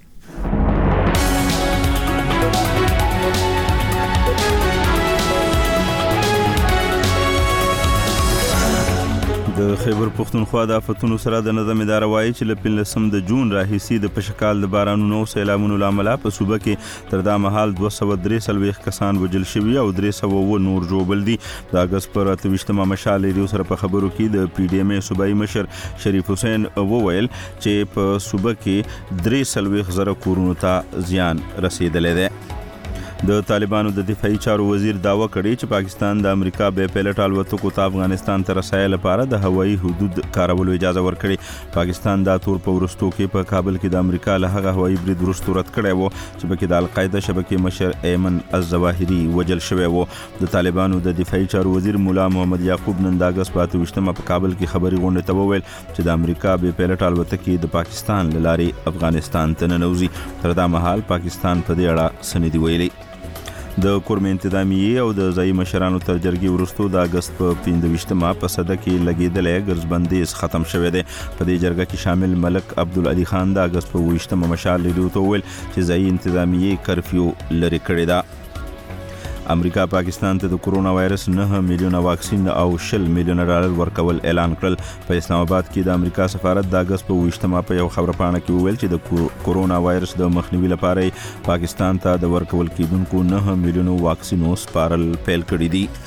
د خیبر پختونخوا د آفتونو سره د نظم اداره وایي چې له پنځلسم د جون راهیسې د پشکال د بارانونو او سیلابونو له امله په صوبه کې تر دا مهال دوه سوه درې څلوېښت کسان وژل شوي او درې سوه اووه نور ژوبل دي. د اګست پر اته ویشتمه مشال ریډیو سره په خبرو کې د پی ډي ایم ای صوبایي مشر شریف حسین وویل چې په صوبه کې درې څلوېښت زره کورونو ته زیان رسیدلی دی. د طالبانو د دفاعي چارو وزیر داوا کړی چې پاکستان د امریکا بې پیلټ الوتکو ته افغانستان ته رسایي لپاره د هوایي حدود کارولو اجازه ورکړي. پاکستان دا تور په وروستو کې په کابل کې د امریکا له هغه هوایي برید وروسته رد کړی و چې پکې د القاعده شبکې مشر ایمن الظواهري وژل شوی و. د طالبانو د دفاعي چارو وزیر مولا محمد یعقوب نن د اګست په اته ویشتمه په کابل کې خبري غونډې ته وویل چې د امریکا بې پیلټ الوتکې د پاکستان له لارې افغانستان ته ننوځي. تر دا مهال پاکستان په دې اړه څه نه دي ویلي. د کورم انتظامیې او د ځایي مشرانو تر جرګې وروسته د اګست په پنځه ویشتمه په سده کې لګېدلی ګرځبندیز ختم شوی دی. په دې جرګه کې شامل ملک عبدالعلي خان د اګست په اوه ویشتمه مشال ریډیو ته وویل چې ځایي انتظامیې کرفیو لرې کړې ده. امریکا پاکستان ته د کرونا وایرس نه میلیونه واکسین او شل میلیونه ډالر ورکول اعلان کړل. په اسلام آباد کې د امریکا سفارت د اګست په اوه ویشتمه په یو خبره پاڼه کې وویل چې د کرونا وایرس د مخنیوي لپاره پاکستان ته د ورکول کېدونکو نه میلیونو واکسینو سپارل پیل کړي دي.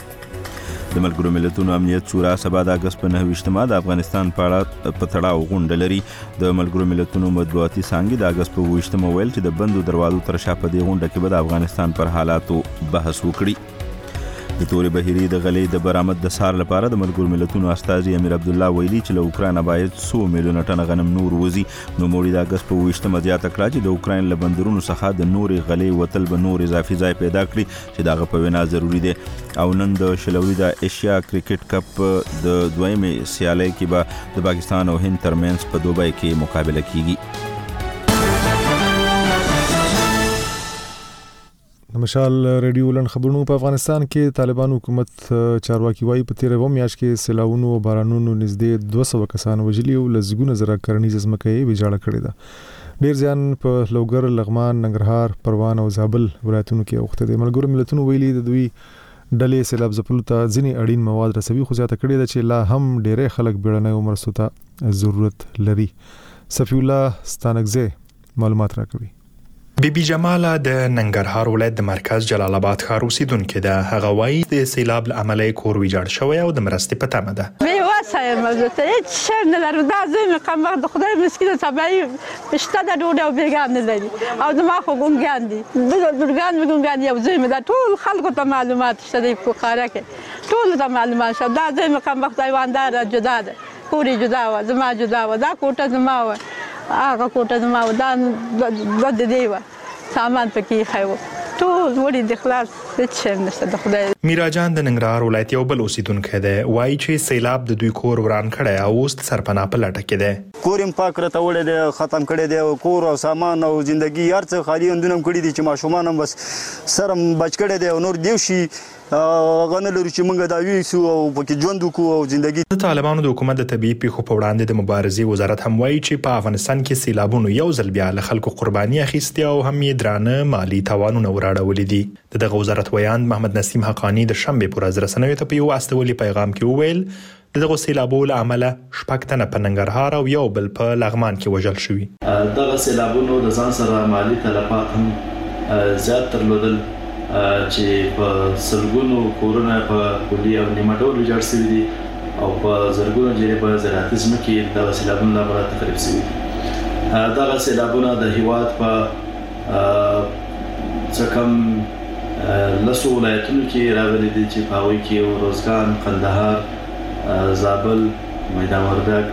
د ملګرو ملتونو امنیت شورا سبا د اګست په نهه ویشتمه د افغانستان په اړه په تړاو غونډه لري. د ملګرو ملتونو مطبوعاتي څانګې د اګست په اوه ویشتمه ویل چې د بندو دروازو تر شا په دې غونډه کې به د افغانستان پر حالاتو بحث وکړي. د تورې بهیرې د غلې د برآمد د څار لپاره د ملګرو ملتونو استازي امیر عبدالله ویلي چې له اوکراین باید څو میلیونه ټنه غنم نور وځي. نوموړي د اګست په اوه ویشتمه زیاته کړه چې د اوکراین له بندرونو څخه د نورې غلې وتل به نور اضافي ځای پیدا کړي چې د هغه په وینا ضروري دی. او نن د شلوري د ایشیا کرکټ کپ د دویمې سیالۍ کې به د پاکستان او هند ترمنځ په دوبۍ کې مقابله کیږي. د مشال ریډیو لن خبرونو په افغانستان کې طالبان حکومت چارواکي وایي په تیره و میاشت کې سیلاونو او بارانونو نږدې دوه سوه کسان وژلي او لزګونه زره کرنیز ځمکه یې ویجاړه کړې ده. ډیر ځان په لوګر، لغمان، ننګرهار، پروان او زابل ولایتونو کې اوخته دي. ملګرو ملتونو ویلي د دوی ډلې سیلاب ځپلو ته ځینې اړین مواد رسوي، خو زیاته کړې ده چې لا هم ډیری خلک بیړنیو مرستو ته ضرورت لري. صفی الله ستانکزی معلومات راکوي. بی بی جماله د ننګرهار ولایت د مرکز جلال آباد ښار اوسیدونکې ده. هغه وایي د سیلاب له امله یې کور ویجاړ شوی او د مرستې په تمه ده. بې وسه یم، زه هېڅ شی نه لرم. دا زوی مې قمبخت د خدای مسکینه سبایي شته ده ډوډۍ او بېګان نه لري او زما خو ګونګیان دي، بزرګان مې ګونګیان دي او زوی مې دا ټول خلکو ته معلومات شته دی په قاره کې ټولو ته معلومات شته. دا زوی مې قمبخت حیوانداره جدا ده، کور یې جدا وه، زما جدا وه، دا کوټه زما وه، هغه کوټه زما وه، دا دوه د دې وه، سامان پکې ایښی و، ټول وړي د خلاص هېڅ شی نشته د خدای. میرا جان د ننګرهار ولایت یو بل اوسیدونکی دی. وایي چې سیلاب د دوی کور وران کړی او اوس د سرپناه په لټه کې دی. کور یې پاک راته وړی دی، ختم کړی دی، کور او سامان او زندګي هر څه خالي اندونه هم کړي دي چې ماشومان هم بس سر هم بچ کړی دی او نور دیو شي هغه نه لرو چې موږ دا ویسو او پکې ژوند وکړو او زندګي. د طالبانو د حکومت د طبیعي پیښو په وړاندې د مبارزې وزارت هم وایي چې په افغانستان کې سیلابونو یو ځل بیا له خلکو قرباني اخیستې او هم یې درانه مالي تاوانونه وراړولي دي. د دغه وزارت ویاند محمد نسیم حقانی د شنبې په ورځ رسنیو ته په یو استولي پیغام کې وویل دغه سیلابونو له امله شپږ تنه په ننګرهار او یو بل په لغمان کې وژل شوي. دغه سیلابونو د ځان سره مالی تلفات هم زیات درلودل چې په سلګونو کورونه په کلي او نیمه ډول ویجاړ شوي دي او په زرګونو جریبه زراعتي ځمکې دغه سیلابونو له امله تخریب شوي دي. دغه سیلابونه د هیواد په څه کم لسو ولایتونو کې راغلي دي چې په هغوی کې روزګان، قندهار، زابل، میدان وردګ،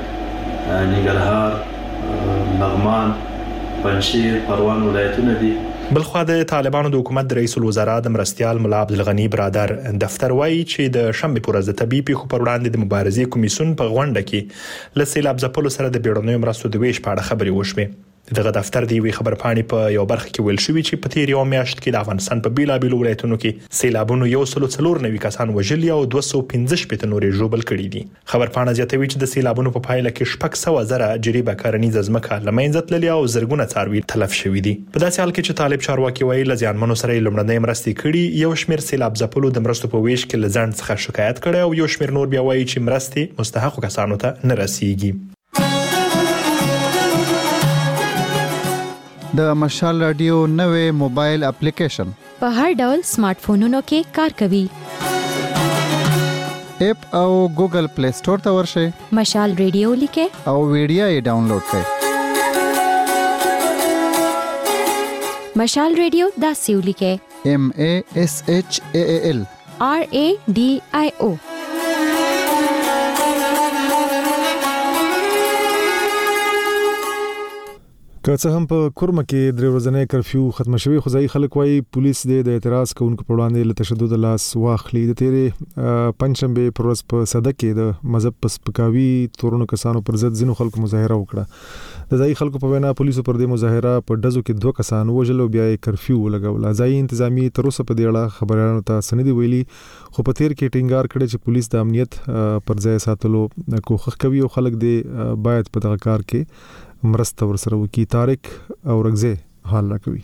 ننګرهار، لغمان، پنجشیر، پروان ولایتونه دي. بلخوا د طالبانو د حکومت د رئیس الوزرا د مرستیال ملا عبدالغنی برادر دفتر وایي چې د شنبې پر ورځ د طبي پیښو پر وړاندې د مبارزې کمیسیون په غونډه کې له سیلاب ځپلو سره د بیړنیو مرستو د ویش په اړه خبرې وشوې. دغه دفتر دی وی خبرپاڼې په یو برخه کې ویل شوی چې په تیر یو میاشت کې د افغانستان په بیلابیلو ولایتونو کې سیلابونو یو سل څلور نوي کسان وژلي او دوه سوه پنځه شپېته نورې ژوبل کړي دي. خبرپاڼه زیاتوي چې د سیلابونو په پایله کې شپږ سوه زره جریبه کرنیزه ځمکه له منځه تللې او زرګونه څاروي تلف شوي دي. په داسې حال کې چې طالب چارواکي وایي له زیانمنو سره لومړنۍ مرستې کړي، یو شمېر سیلاب ځپلو د مرستو په ویش کې له ځنډ څخه شکایت کړي او یو شمېر نور بیا وایي چې مرستې مستحقو کسانو ته نه رسیږي. د مشال رادیو نوې موبایل اپلیکیشن په هر ډول سمارټ فونونو کې کار کوي. اپ او ګوګل پلی سٹور ته ورشئ، مشال رادیو لیکه او ویډیو یې ډاونلوډ کړئ. مشال رادیو داسې ولیکئ: M A S H A A L R A D I O. که څه هم په کورمه کې درې ورځې کرفیو ختم شوی، خو ځای خلک وايي پولیس د اعتراض کوونکو پر وړاندې له تشدد لاس واخلي. د تیرې پنځشنبه پر ورځ په صده کې د مذهب په سپکاوي تورونو کسانو پر ضد ځینو خلکو مظاهره وکړه. د ځای خلکو په وینا پولیسو پر دې مظاهره په ډزو کې دوه کسان وژل او بیا یې کرفیو ولګوله. ځای انتظامی تر اوسه په دې اړه خبرانو ته سندې ویلي، خو په تیر کې ټینګار کړی چې پولیس د امنیت پر ځای ساتلو کوښښ کوي او خلک دې باید په دغه کار کې مرسته ورسره وکړي. طارق او رغزه حال راکوي.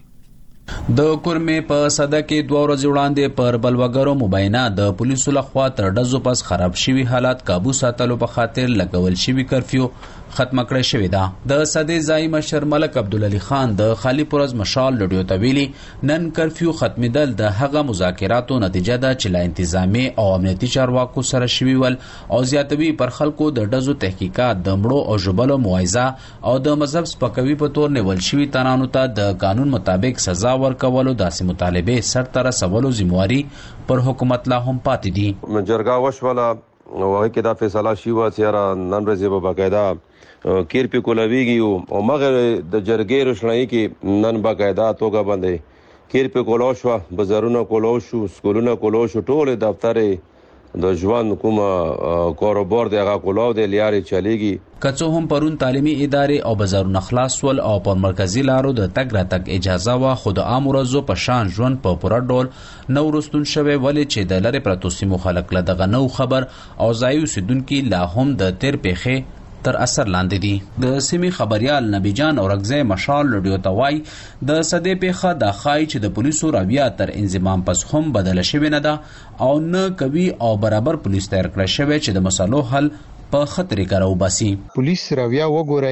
د کورمې په صده کې دوه ورځې وړاندې پر بلوګرو مبینه د پولیسو لخوا تر ډزو پس خراب شوي حالات قابو ساتلو په خاطر لګول شوي کرفیو ختمه کړې شوې ده. د صدې ځای مشر ملک عبدالعلي خان د خالی پرز مشال رادیو ته ویلي نن کرفیو ختمېدل د هغه مذاکراتو نتیجه ده چې له انتظامي او امنیتي چارواکو سره شوي ول او زیاتوي پر خلکو د ډزو تحقیقات، د مړو او ژوبلو موعظه او د مذهب سپکوي په تور نیول شوي تنانو ته د قانون مطابق سزا ورکولو داسې مطالبې سرته رسولو ذمہواري پر حکومت لا هم پاتې دي. جرګه وشوله وای کې دا فیصله شي و چې نن ورځې به باقاعده کیر په کولویږي او مغه د جرګې روشنايي کې نن باقاعده توګه باندې کیر په کولو شو، بازارونه کولو شو، سکولونه کولو شو، ټول دفتر د ژوند کومه کاروبار دغه کولو د لیاري چلیږي. کڅو هم پرون تعلیمي ادارې او بازارونه خلاص ول او پر مرکزی لارو د تګ راتګ اجازه وا، خو د عام ورځو په شان ژوند په پوره ډول نو رستون شوی ولې چې د لری پرتو سیمو خلک له دغه نو خبر او ځایو سیدونکو لا هم د تیر پیخه تر اثر لاندې دي. د سیمې خبريال نبی جان او رغزه مشال رادیو ته وای د صدې پیخه د خای چې د پولیسو راویا تر انضمام پس هم بدل شوی نه ده او نه کوي او برابر پولیس تیار کړی شوی چې د مسلو حل په خطر کې راو باسي. پولیس راویا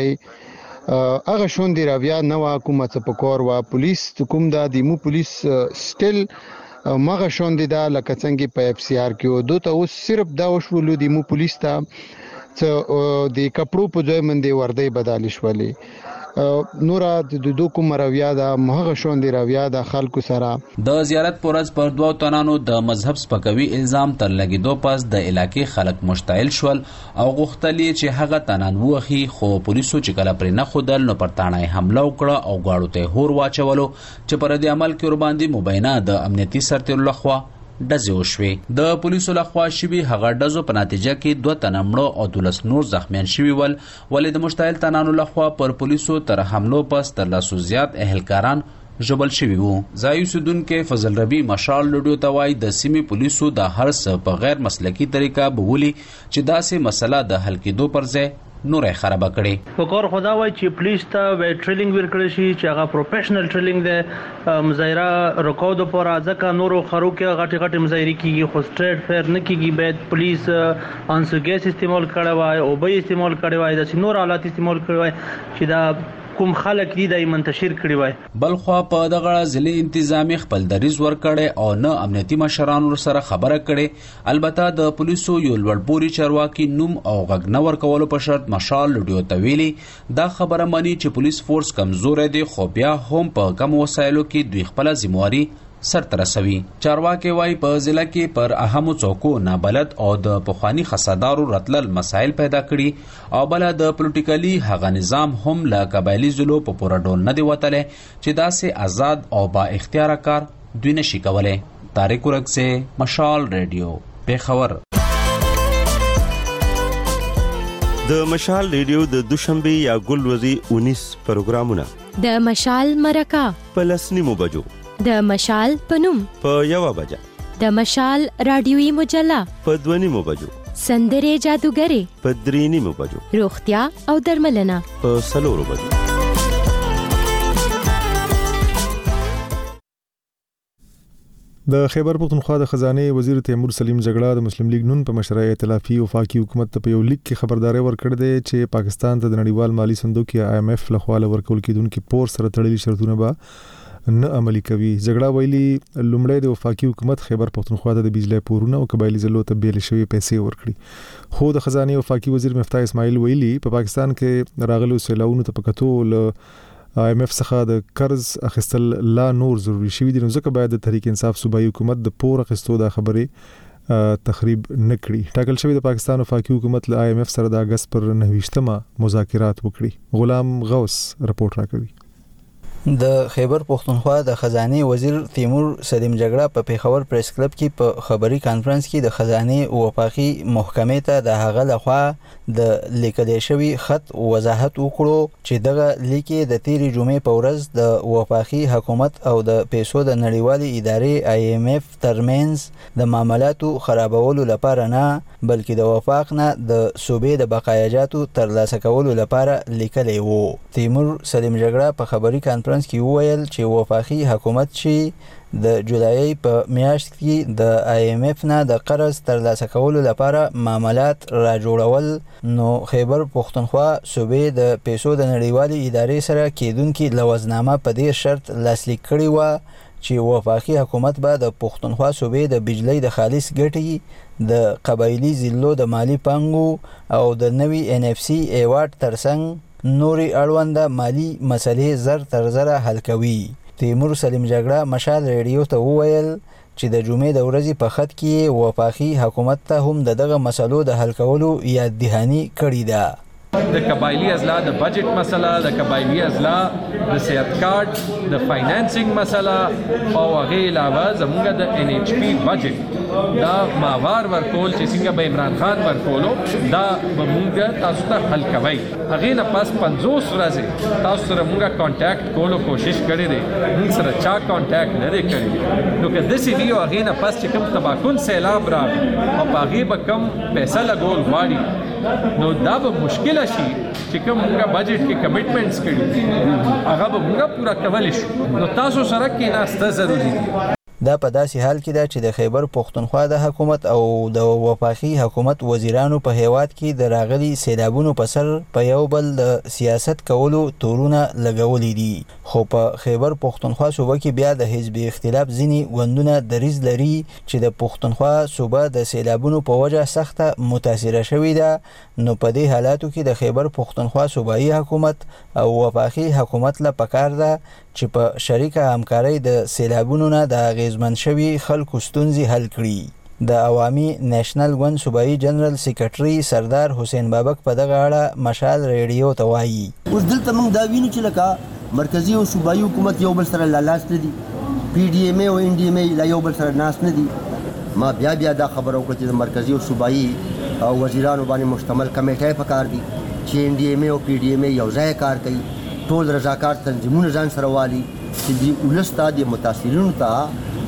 وګورئ هغه شون دی راویا نو حکومت په کور وا پولیس کوم دا دیمو پولیس سټیل مغه شون دی دا لکه څنګه په اف سی آر کې دوه ته اوس صرف دا وشولو دیمو پولیس ته څه د کپړو په ځای باندې وردی بدل شولې نورا د دوه کوم راویا دا مهغه شون دی راویا د خلکو سره د زیارت پرز پر دوه تنانو د مذهب سپکوي الزام تر لګیدو پس د علاقې خلک مشتعل شول او غوښتل چې هغه تنان وخی، خو پولیسو چې کله پر نه خودل نو پر تانای حمله وکړه او غاړو ته هور واچولو چې پر دې عمل کې ور باندې مبینه د امنیتي سرتیر لخوا ډزې وشوې. د پولیسو لخوا شوي هغه ډزو په نتیجه کې دوه تنه مړه او دولس نور زخمیان شوي ول، ولې د مشتعل تنانو لخوا پر پولیسو تر حملو پس تر لاسو زیات اهلکاران ژوبل شوي وو. ځای اوسیدونکي فضل ربی مشال رادیو ته وایي د سیمې پولیسو د هر څه په غیر مسلکي طریقه بوولي چې داسې مسله د حل کېدو پر ځای نورې خراب کړي. وکړ خدا وای چې پولیس ته وې ټریننګ ورکړي شي چې هغه پروفیشنل ټریننګ ده مظاهره رکود پر ځکه نورو خرو کې غټي غټي مظاهره کیږي خو سټریټ فیر نه کیږي باید پولیس انسو ګیس استعمال کړي وای او به استعمال کړي وای د نور آلات استعمال کړي وای چې دا کوم خلک دي د منتشر کړي وای. بلخوا په دغه ضلع انتظامی خپل دریز ور کړي او نه امنیتي مشرانو سره خبره کړي. البته د پولیسو یو لوړپوړي چارواکي نوم او غږ نه ورکولو په شرط مشال لډیو ته ویلي دا خبره مانی چې پولیس فورس کمزور دی خو بیا هم په کم وسایلو کې دوی خپل ذمہواری سر ترسوي. چارواکي وای په ضلع کې پر اهمو چوکو نابلد او د پخوانی خصادارو راتلل مسایل پیدا کړي او بل د پولیټیکلی هغه نظام هم لا قبایلی ضلعو په پوره ډول نه دی وتلی چې داسې آزاد او با اختیار کار دوی نشي کولای. طارق ورک سے مشال ریډیو پیښور. د مشال ریډیو د دوشنبه یا ګلورځي انیس پروګرامونه د مشال مرکه په لسنیمو بجو د مشال پنوم په یو بجه د مشال رادیوي مجله په دونیمو بجو سندره جادوګری په درینیمو بجو روغتیا او درملنه په سلورو بجو. د خیبر پختونخوا د خزانه وزیر تیمور سلیم جګړه د مسلم لیگ نون په مشرۍ ائتلافي وفاقي حکومت ته په یو لیک کې خبرداري ورکړه ده چې پاکستان ته د نړیوال مالی صندوق یا آی ایم ایف لخوا ورکول کېدونکو پور سره تړلي شرطونه به نه عملي کوي. جګړه ویلي لومړی د وفاقي حکومت خیبر پختونخوا ته د بجلی پورونه او قبایلی ضلعو ته بیل شوی پیسې ورکړي. خو د خزانه وفاقي وزیر مفتاح اسماعیل ویلي په پاکستان کې راغلو سیلاونو ته پکتو ل آی ایم ایف څخه د قرض اخیستل لا نور ضروری شوی دي نو ځکه باید د تحریک انصاف صوبایي حکومت د پور اخیستو د خبرې تخریب نکړي. ټاکل شوی د پاکستان وفاقي حکومت له آی ایم ایف سره د اگست پر نهویشتمه مذاکرات وکړي. غلام غوث رپورټ راکوي. د خیبر پختونخوا د خزانه وزیر تیمور سلیم جګړه په پیښور پریس کلب کې په خبري کانفرنس کې د خزانه وفاقي محکمې ته د هغه لخوا د لیکل شوی خط وضاحت وکړو چې دغه لیکي د تیری جمعې په ورځ د وفاقي حکومت او د پیسو د نړیوالي ادارې آی ایم ایف ترمنځ د معاملاتو خرابولو لپاره نه بلکې د وفاق نه د صوبې د بقایاجاتو ترلاسه کولو لپاره لیکلی وو. تیمور سلیم جګړه په خبري کانفرنس کې وویل چې وفاقي حکومت چې د جولای په میاشت کې د آی ایم ایف نه د قرض ترلاسه کولو لپاره معاملات را جوړول نو خیبر پختونخوا صوبې د پیسو د نړیوالي ادارې سره کېدونکي لوزنامه په دې شرط لاسلیک کړی و چې وفاقي حکومت به د پختونخوا صوبې د بجلی د خالص ګټې د قبایلی ضلعو د مالی پانګو او د نوي ان اف سی ایوارډ ترڅنګ نوري اړونده مالی مسلې زر تر زره حل کوي. تیمور سلیم جګړه مشال ریډیو ته وویل چې د جمعې د ورځې په خط کې وفاقي حکومت ته هم دغه مسلو د حل کولو یاد دهاني کړې ده. د قبایلی اضلاع د بجټ مسله، د قبایلی اضلاع د صحت کارت، د فاینانسینګ مسله او هغه علاوه زموږ د ان ایچ پی بجټ دا ماوار ورکول چې څنګه به عمران خان ورکولو دا به موږ تاسو ته حل کوي. هغه نه پس پنځوس ورځې تاسو سره موږ کانټیکټ کولو کوشش کړی دی، موږ سره چا کانټیکټ نه دی کړی. نو که داسې وي او هغې نه پس چې کوم تباکن سیلاب راغی او په هغې به کم پیسه لګول غواړي نو دا به مشکله شي چې کوم موږ بجټ کې کمیټمنټس کړي هغه به موږ پوره کولی شو. نو تاسو سره کېناسته ضروري دي. دا په داسې حال کې ده چې د خیبر پختونخوا د حکومت او د وفاقي حکومت وزیرانو په هیواد کې د راغلي سیلابونو په سر په یو بل د سیاست کولو تورونه لګولي دي. خو په خیبر پختونخوا صوبه کې بیا د حزب اختلاف ځینې ګوندونه دریځ لري چې د پختونخوا صوبه د سیلابونو په وجه سخته متاثره شوې ده. نو په دې حالاتو کې د خیبر پختونخوا صوبایي حکومت او وفاقي حکومت له پکار ده چې په شریکه همکارۍ د سیلابونو نه د اغیزمن شوي خلکو ستونزې حل کړي. د عوامي نیشنل ګوند صوبایي جنرال سیکرټري سردار حسین بابک په دغه اړه مشال ریډیو ته وایي اوس دلته موږ دا وینو چې لکه مرکزي او صوبایي حکومت یو بل سره لالاس نه دي، پی ډي ایم ای او ان ډي ایم ای لا یو بل سره ناس نه دي. ما بیا بیا دا خبره وکړه چې د مرکزي او صوبایي او وزیرانو باندې مشتمل کمیټه پکار دي چې ان ډي ایم ای او پی ډي ایم ای یو ځای کار کوي، ټول رضاکار تنظیمونه ځان سره والي چې د ولستا د متاثرینو ته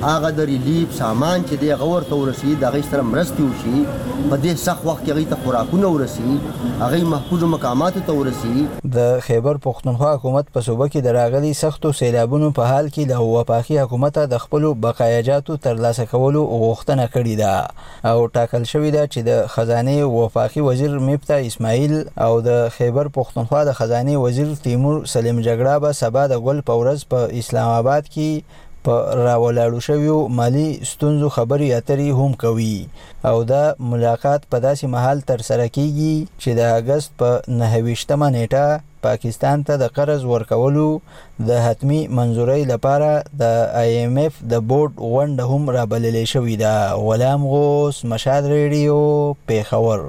هغه د ریلیف سامان چې دی غور ته ورسي د غي سره مرستي وشي په دې سخت وخت کې غي ته خوراکونه ورسي هغه محفوظ مقامات ته ورسي. د خیبر پختونخوا حکومت په صوبه کې د راغلي سختو سیلابونو په حال کې له وفاقي حکومت د خپل بقایاجاتو ترلاسه کولو غوښتنه کړې ده او ټاکل شوې ده چې د خزانه وفاقي وزیر مفتا اسماعیل او د خیبر پختونخوا د خزانه وزیر تیمور سلیم جګړه به سبا د ګل پورز په اسلام آباد کې په راولاړو شویو مالی ستونزو خبري اترې هم کوي او دا ملاقات په داسې محل تر سره کیږي چې د اگست په نهه نیټه پاکستان ته د قرض ورکولو د حتمی منظورۍ لپاره د آی ایم ایف د بورډ غونډه هم رابللې شوې ده. غلام غوث، مشال ریډیو، پیښور.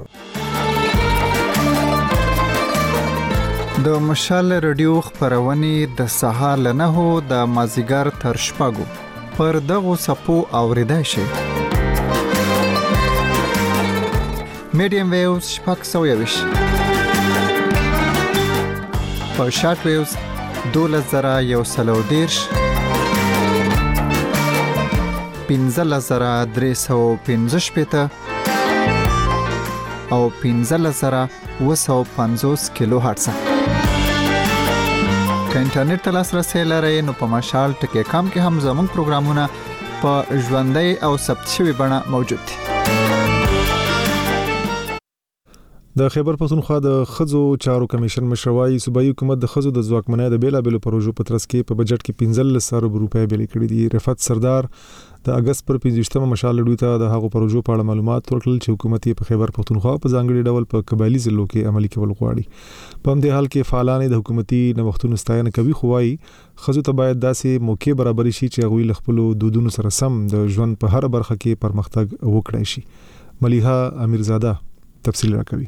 د مشال رادیو خبرونه د سهار له نهو د مازیګر تر شپږو پر دغه سپو اوریدای شي. میډیم ویوز شپږ سوه یویش په شارټ ویوز دولس زره یو سل او دېرش پنځلس زره درې سوه پنځه شپېته او پنځلس زره اوه سوه پنځوس کیلو هرټز. که انټرنیټ ته لاسرسی لرئ نو په مشال ټکی کام کې هم زموږ پروګرامونه په ژوندۍ او ثبت شوي بڼه موجود دي. د خیبر پختونخوا د خزو چارو کمیشن مشروعي صوبایي حکومت د خزو د ځواکمنۍ د بیلابېلو پروژو په ترڅ کې په بجټ کې پنځلس ارب روپۍ بیل کړي دي. رفعت سردار د اگست پر پنځوستمه مشال لړۍ ته د هغو پروژو په اړه معلومات ورکړل چې حکومت په خیبر پختونخوا په ځانګړي ډول په قبایلی ضلعو کې عملي کول غواړي. په همدې حال کې فعالان د حکومتي نوښتونو ستاینه کوي خو وايي خزو ته باید داسې موقع برابر شي چې هغوی له خپلو دودونو سره سم د ژوند په هر برخه کې پرمختګ وکړي شي. ملیحه امیرزاده تفصیل راکوي.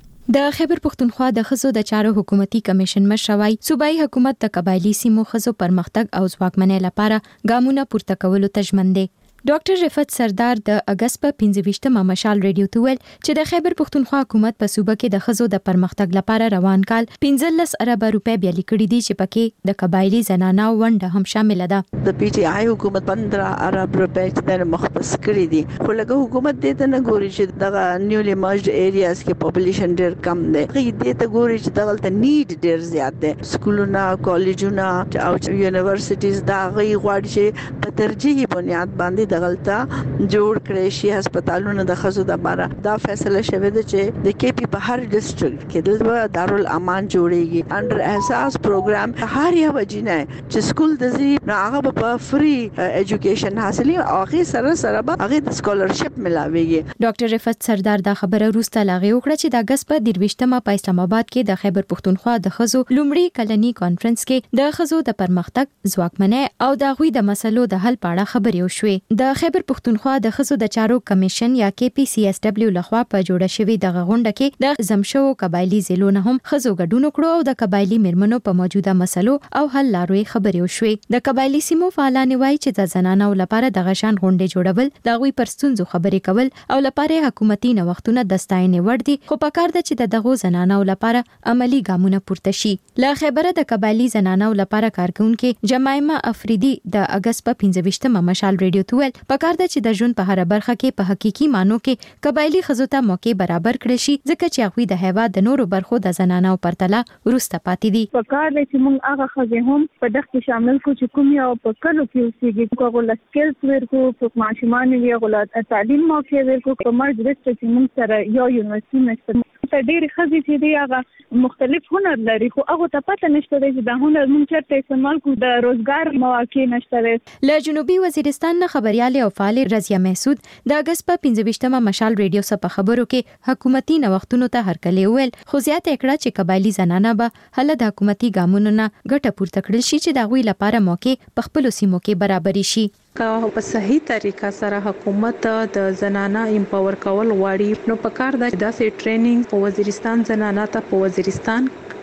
د خیبر پختونخوا د خزو د چارو حکومتي کمیشن مشروعي صوبایي حکومت د قبایلی سیمو خزو پرمختګ او ځواکمنۍ لپاره ګامونه پورته کولو ته ژمن دی. ډاکټر رفعت سردار د اگست په پنځه مشال ریډیو ته ویل چې د خیبر پختونخوا حکومت په صوبه کې د خزو د پرمختګ لپاره روان کال پنځلس ارب روپۍ بیل کړي دي چې پکې د قبایلی زنانو ونډه هم شامل ده. د پی ټی آی حکومت پندرہ ارب روپۍ د مختص کړي دي خو لکه حکومت دې ته نه ګوري چې د نیولی مرجډ ایریاز کې پاپولیشن ډېر کم دی. دې ته ګوري چې دغلته نیډ ډېر زیات دی. سکولونه، کالجونه او یونیورسيټیز دا غي غواړي چې په ترجیحي بنیاد باندې دغلطه جوړ کړي شي هسپتالونه د خزو د بارا. دا فیصله شوه چې د کې پی په هر ډیسټریکټ کې د دارالامان جوړیږي انډر احساس پروګرام. هر یو جنای چې سکول د زی نو هغه په فری ایجوکیشن حاصلي او هغه سره سره به هغه د سکالرشپ ملاويږي. ډاکټر رفعت سردار دا خبره روسته لاغي وکړه چې د اگست په درويشتمه په اسلام آباد کې د خیبر پختونخوا د خزو لومړی کلنی کانفرنس کې د خزو د پرمختګ ځواکمنۍ او د غوي د مسلو د حل په اړه خبرې وشوې. د خیبر پختونخوا د خزو د چارو کمیشن یا کې پی سی ایس ډبلیو لخوا په جوړه شوی د غونډه کې د زمشو قبایلی ضلعو نه هم خزو ګډون وکړو او د قبایلی مرمنو په موجوده مسلو او حل لارې خبرې وشوې. د قبایلی سیمو فعالان وایي چې د زنانو لپاره د غشان غونډې جوړول د غوي پرستونزو خبرې کول او لپاره حکومتي نوښتونه د ستاینې وړ دي خو پکار ده چې د دغو زنانو لپاره عملی ګامونه پورته شي. له خیبره د قبایلی زنانو لپاره کارکونکو جمایمه افریدي د اگست په پنځه مشال ریډیو ته ویل پکار ده چې د ژوند په هر برخه کې په حقيقي مانو کې قبایلی خزو ته موقع برابر کړي شي ځکه چې هغوی د هوا د نورو برخو د زنانو پرتله ورسته پاتې دي. پکار ده چې موږ هغه خزې هم په دغه کې شامل کو چې کوم یو په کلو کې اوسېږي کومه ول سکلز ورکو په ماشومان وی غلط تعلیم موقع ورکو کومه درسته چې موږ سره یو یونیورسيټي نشته ته ډېر خزې چې دی هغه مختلف هنر لري خو هغه ته پته نشته چې د هنر موږ چرته استعمال کو د روزګار مواقع نشته. له جنوبي وزیرستان نه خبرياله او فعال رضیا محسود د اگست په پنځه مشال ریډیو سره خبرو کې حکومتي نوښتونو ته هرکلی ویل خو زیات کړه چې قبایلی زنانه به هله د حکومتي ګامونو نه ګټه پورته کړل شي چې د غوي لپاره موقع په خپل سیمو کې برابر شي. که په صحیح طریقه سره حکومت د زنانه امپاور کول غواړي نو پکار ده چې داسې ټریننګ په وزیرستان زنانه ته په وزیرستان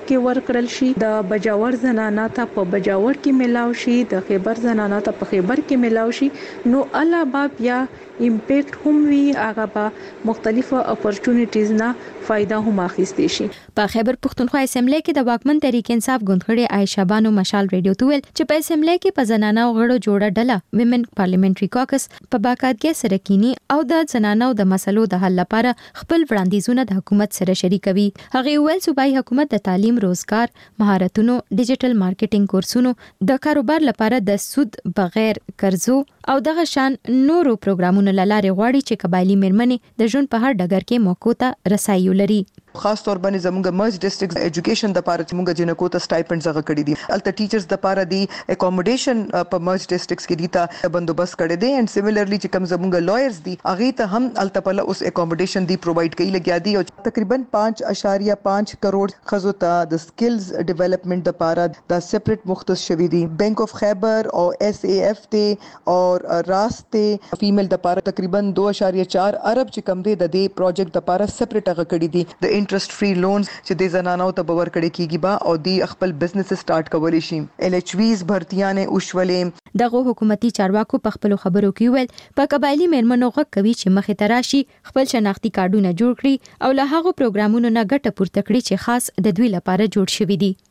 کې ورکړل شي، د بجاور زنانه ته په بجاور کې ملاو شي، د خیبر زنانه ته په خیبر کې ملاو شي، نو الله با بیا امپیکټ هم وی، هغه به مختلفه اپورچونټیز نه فائدہ هم اخیستي شي. په خیبر پښتونخوا اسمبلی کې د واکمن تحریک انصاف غونډخړې عائشہ بانو مشال ریډیو ته ویل چې په اسمبلی کې په زنانه او غړو جوړه ډله ویمن پارلیمنټري کوکس په باقاعدګۍ سره کینی او د زنانه او د مسلو د حل لپاره خپل وړاندیزونه د حکومت سره شریکوي. هغه ویل صوبایي حکومت د تعلیم، روزګار، مهارتونو، ډیجیټل مارکیټینګ کورسونو، د کاروبار لپاره د سود بغیر قرضو او دغه شان نورو پروګرامونو لاره غواړي چې قبایلی میرمنې د ژوند په هر ډګر کې موقع ته رسایي ولري. خاص طور باندې زموږ مرج ډیسټریکټ ایجوکیشن د لپاره چې موږ جنکو ته سټایپنډز هغه کړی دي، الته ټیچرز د لپاره دی اکوموډیشن په مرج ډیسټریکټس کې دي ته بندوبست کړی دی، اینڈ سیملرلی چې کوم زموږ لایرز دي هغه ته هم الته په اوس اکوموډیشن دی پرووایډ کوي لګیا دي، او تقریبا پانچ اشاریه پانچ کروڑ خزو ته د سکلز ډیولپمنٹ د لپاره د سیپریټ مختص شوی دي. بینک اف خیبر او ایس اے ایف ته او راسته فیمیل د لپاره تقریبا دو اشاریه چار ارب چې کم دی د دې پروجیکټ د لپاره سیپریټ هغه کړی دي. د انټرست فری لونز چې د زنانو ته باور کړي کیږي با او دی خپل بزنس سٹارټ کولی شي. ال ایچ ویز بھرتیانه اوشولې دغه حکومتي چارواکو په خپل خبرو کې ویل په قبایلی میرمنو غږ کوي چې مخې ته راشي خپل شناختی کارډونه جوړ کړي او له هغه پروګرامونو نه ګټه پورته کړي چې خاص د دوی لپاره جوړ شوي دي.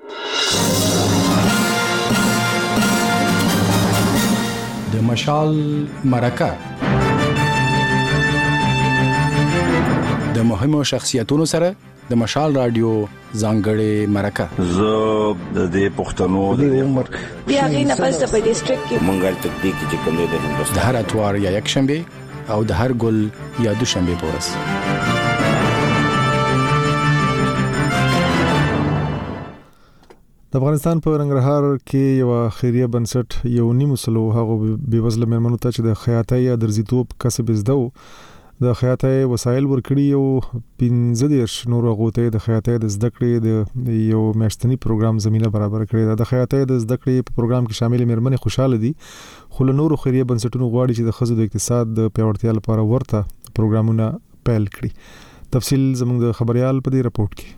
د مشال مرکه د مهمو شخصیتونو سره د مشال رادیو ځانګړې مرکه. زه د دې پښتنو د عمر بیا غینه پس په ډیسټریکټ کې منګل تطبیق کې کوم دی د هندوستان د هر اتوار یا یک شنبه او د هر ګل یا دوشنبه پورس. د افغانستان په رنګرهار کې یو خیریه بنسټ یو نیمو سلو هغه بېوزله میرمنو ته چې د خیاطۍ یا درزیتوب کسب زده د خیاطۍ وسایل ورکړي او پنځه دیرش نور غوته د خیاطۍ د زده کړې د یو میاشتنی پروګرام زمينه برابر کړې ده. د خیاطۍ د زده کړې په پروګرام کې شامل میرمنې خوشاله دي، خو له نورو خیریه بنسټونو غواړي چې د خزو د اقتصاد د پیاوړتیا لپاره ورته پروګرامونه پیل کړي. تفصیل زموږ د خبريال په دې راپورټ کې.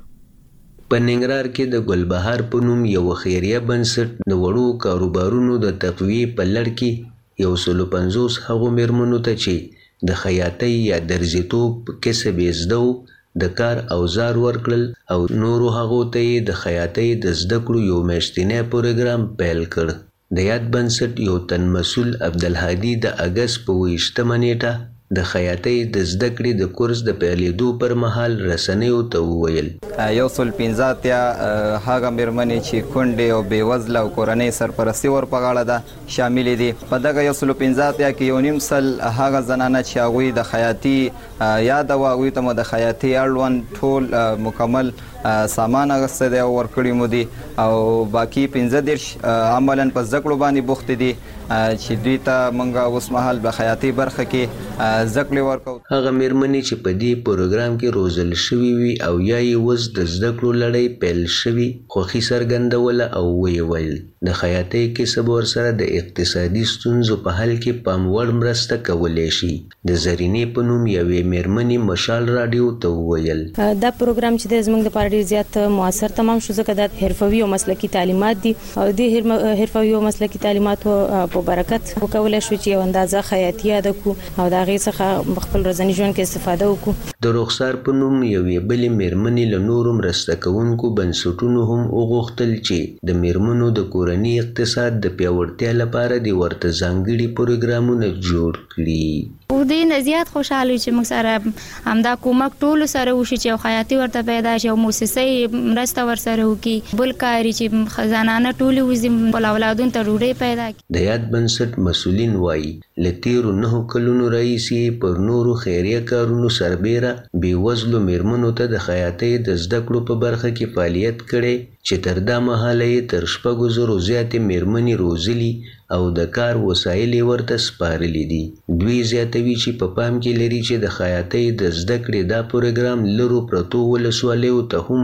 په ننګرهار کې د ګلبهار په نوم یو خیریه بنسټ د وړو کاروبارونو د تقویې په لړ کې یو سل پنځوس هغو میرمنو ته چې د خیاطۍ یا درزیتوب کسب زده د کار اوزار ورکړل او نورو هغو ته د خیاطۍ د زده کړو یو میاشتنی پروګرام پیل کړ. د یاد بنسټ یو تن مسؤل عبدالهادي د اګست په ویشتمه نیټه د خیاطۍ د زده کړې د کورس د پیلېدو پر مهال رسنیو ته وویل یو سل پنځه اتیا هغه میرمنې چې کونډې او بېوزله او کورنۍ سرپرستي ور په غاړه ده شاملې دي. په دغه یو سل پنځه اتیا کې یو نیم سل هغه زنانه چې هغوی د خیاطي یاد وه هغوی ته مو د خیاطي اړوند ټول مکمل سامان اغسته دی او ورکړي مو دي او باقي پنځه دېرش عملاً په زده کړو باندې بوختې دي چې دوی ته موږ اوس مهال په خیاطي برخه کې زده کړې ورکوو. هغه میرمنې چې په دې پروګرام کې روزل شوي وي او یا یې اوس د زده کړو لړۍ پیل شوي خوښي څرګندوله او ویې ویل د خیاطۍ کسب ورسره د اقتصادي ستونزو په حل کې پام وړ مرسته کولی شي. د زرینې په نوم یوې میرمنې مشال راډیو ته وویل دا پروګرام چې د زموږ لپاره ډېر زیات موثر تمام شو ځکه دا حرفوي او مسلکي تعلیمات دي او د حرفوي او مسلکي تعلیماتو په برکت وکولای شو چې یو اندازه خیاطي یاد کو او دا غي څخه خپل ورځنی ژوند کې استفاده وکړو. د رخسار په نوم یوې بلې میرمنې له نورو مرسته کوونکو بنسټونو هم وغوښتل چې د میرمنو د کورني اقتصاد د پیاوړتیا لپاره د ورته ځانګړي پروګرامونه جوړ کړي. او د نه زیات خوشاله چې موږ سره همدا کومک ټول سره وشي چې خیاطي ورته پیدا شي او موسسې مرسته ورسره وکړي بل کاری چې خزانانه ټول وزم بل اولادون ته ډوډۍ پیدا کړي. د یاد بنسټ مسؤلین وایي له تیرو نهو کلونو راهیسې پر نورو خیریه کارونو سربیره بېوزلو میرمنو ته د خیاطۍ د زده کړو په برخه کې فعالیت کړی چې تر دا مهاله یې تر شپږو زرو زیاتې میرمنې روزلي او د کار وسایل یې ورته سپارلي دي. دوی زیاتوي چې په پام کې لري چې د خیاطۍ د زده کړې دا پروګرام لرو پرتو ولسوالیو ته هم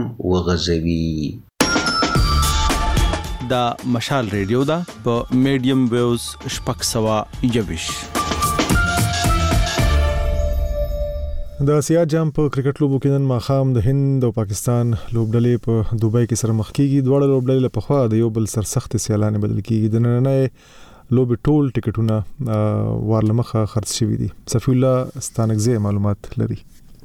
وغځوي. دا مشال ریډیو ده په میډیم ویوز شپږ سوه یویشت. د اسیا جام په کرکټ لوبو کې نن ماخام د هند او پاکستان لوبډلې په دوبۍ کې سره مخ کیږي. دواړه لوبډلې په خوا د یو بل سرسخت سیالانه بدل کیږي. د نننې لوب ټول ټیکټونه وارلمخه خرڅ شوي دي. صفی الله ستانکزی معلومات لري.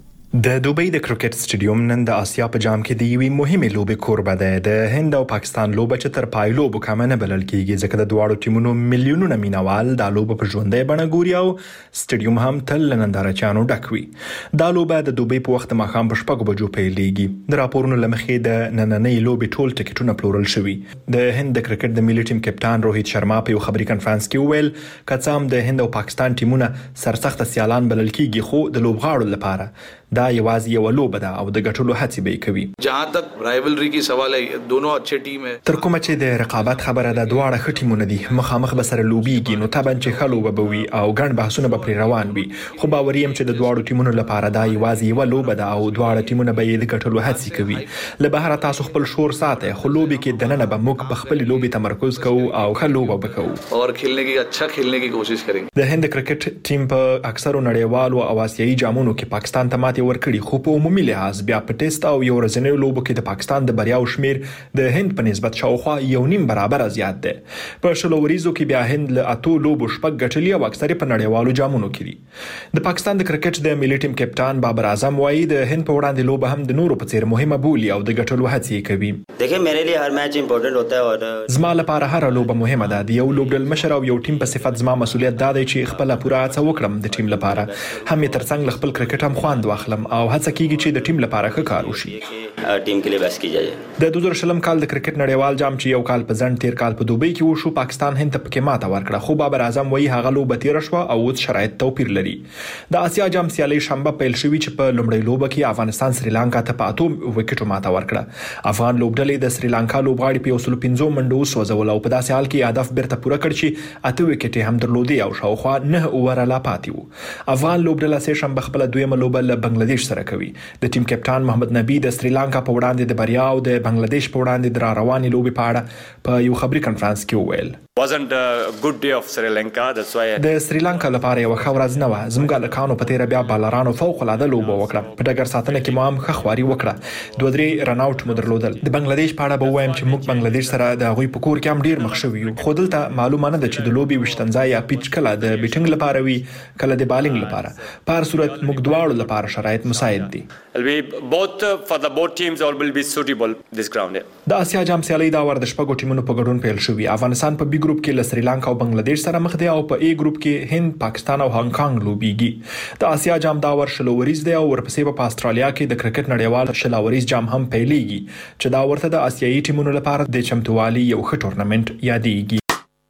د دوبۍ د کرکټ سټیډیوم نن د اسیا په جام کې د یوې مهمې لوبې کوربه ده. د هند او پاکستان لوبه چې تر پای لوبو کم نه بلل کیږي ځکه د دواړو ټیمونو میلیونونه مینوال د لوبه په ژوندۍ بڼه ګوري او سټیډیوم هم تل نندارچیانو ډک وي. دا لوبه د دوبۍ په وخت ماښام په شپږو بجو پیلېږي. د راپورونو له مخې د نننۍ لوبې ټول ټیکټونه پلورل شوي. د هند د کرکټ د ملي ټیم کپټان روهیت شرما په یو خبري کانفرنس کې وویل که څه هم د هند او پاکستان ټیمونه سرسخت سیالان بلل کیږي خو د لوبغاړو لپاره دا یوازې یو لوبه ده او د ګټلو هڅې به کوي. جهاں تک رائیولری کی سوال ہے دونوں اچھے ټیم ہے. تر کومه چې د رقابت خبره ده دواړه ښه ټیمونه دي. مخامخ به سره لوبيږي نو طبعا چې ښه لوبه به وي او ګڼ بحثونه به پرې روان وي. خو باوري یم چې د دواړو ټیمونو لپاره دا یوازې یو لوبه ده او دواړه ټیمونه به یې د ګټلو هڅې کوي. له بهر تاسو خپل شور ساتئ خو لوبي کې دننه به موږ په خپل لوبي تمرکز کوو او ښه لوبه وکړو اور کھیلنے کی اچھا کھیلنے کی کوشش کریں. د هند کرکټ ټیم په اکثرو نړیوالو او آسیایي جامونو کې پاکستان ته ماتې ورکړي خو په عمومي لحاظ بیا په ټیسټ او یو ورځنیو لوبو کې د پاکستان د بریاو شمیر د هند په نسبت شاوخوا یو نیم برابر زیات دی. په شلو وریزو کې بیا هند له اتو لوبو شپږ ګټلي او اکثره په نړیوالو جامونو کې دي. د پاکستان د کرکټ د ملي ټیم کپټان بابر اعظم وایي د هند په وړاندې لوبه هم د نورو په څیر مهمه بولي او د ګټلو هڅې کوي. دیکھیں میرے لیے هر میچ امپورټنٹ ہوتا ہے اور زما لپاره هر لوبه مهمه ده. د یو لوبډل مشر او یو ټیم په صفت زما مسولیت دا دی چې خپل پوره هڅه وکړم د ټیم لپاره. هم ترڅنګ خپل کرکټ هم خواند واخلم او هڅه کیږي چې د ټیم لپاره ښه کار وشي. ټیم کې بس کیږي. د دوه زره شلم کال د کرکټ نړیوال جام چې یو کال په ځند تیر کال په دوبۍ کې وشو پاکستان هند ته پکې ماته ورکړه خو بابر اعظم وایي هغه لوبه تیر شو او اوس شرایط توپیر لري. د اسیا جام سیالي شنبه پیل شوې چې په لومړۍ لوبه کې افغانستان سریلانکا ته په اتو وکټو ماته ورکړه. افغان لوبډلې د سریلانکا لوبغاړي په یو سل پنځه منډو وسوځول او په داسې حال کې هدف بیرته پوره کړ چې اته وکټې هم درلودي او شاوخوا نه اوور لا پاتې وو. افغان لوبډله سه شنبه خپل دویمه لوبه له بنگلاديش سره کوي. د ټیم کپټان محمد نبی د سریلانکا په وړاندې د بریا او د بنگلاديش په وړاندې د رواني لوبې په اړه په یو خبري کانفرنس کې وویل wasn't a good day of Sri Lanka. That's why د سریلانکا لپاره یو ښه ورځ نه و. زموږ لکانو په تیر بیا بالرانو فوق العاده لوبه وکړه. په ډګر ساتنه کې مو هم ښه خواري وکړه. دوه درې رن اوټ مو درلودل. د بنگلاديش په اړه به وایم چې موږ بنگلاديش سره د هغوی په کور کې هم ډیر مخ شوي یو. خو دلته معلومه نه ده چې د لوبي وشتنځای یا پیچ کله د بیټینګ لپاره وي کله د بالینګ لپاره. په هر صورت موږ دواړو لپاره شرایط مساعد دي. both uh, for the both teams all will be suitable this ground. د اسیا جام سیالي دا ور د شپږو ټیمونو په ګډون پیل شوې. افغانستان په بي ګروپ کې له سریلانکا او بنگلاديش سره مخ دی او په ای ګروپ کې هند، پاکستان او هانګ کانګ لوبيږي. د اسیا جام دا ور شلو وریز دی او ورپسې په استرالیا کې د کرکټ نړیوال شلو وریز جام هم پیلېږي چې دا ورته د اسیایي ټیمونو لپاره د چمتووالي یو ښه ټورنمنت یادېږي.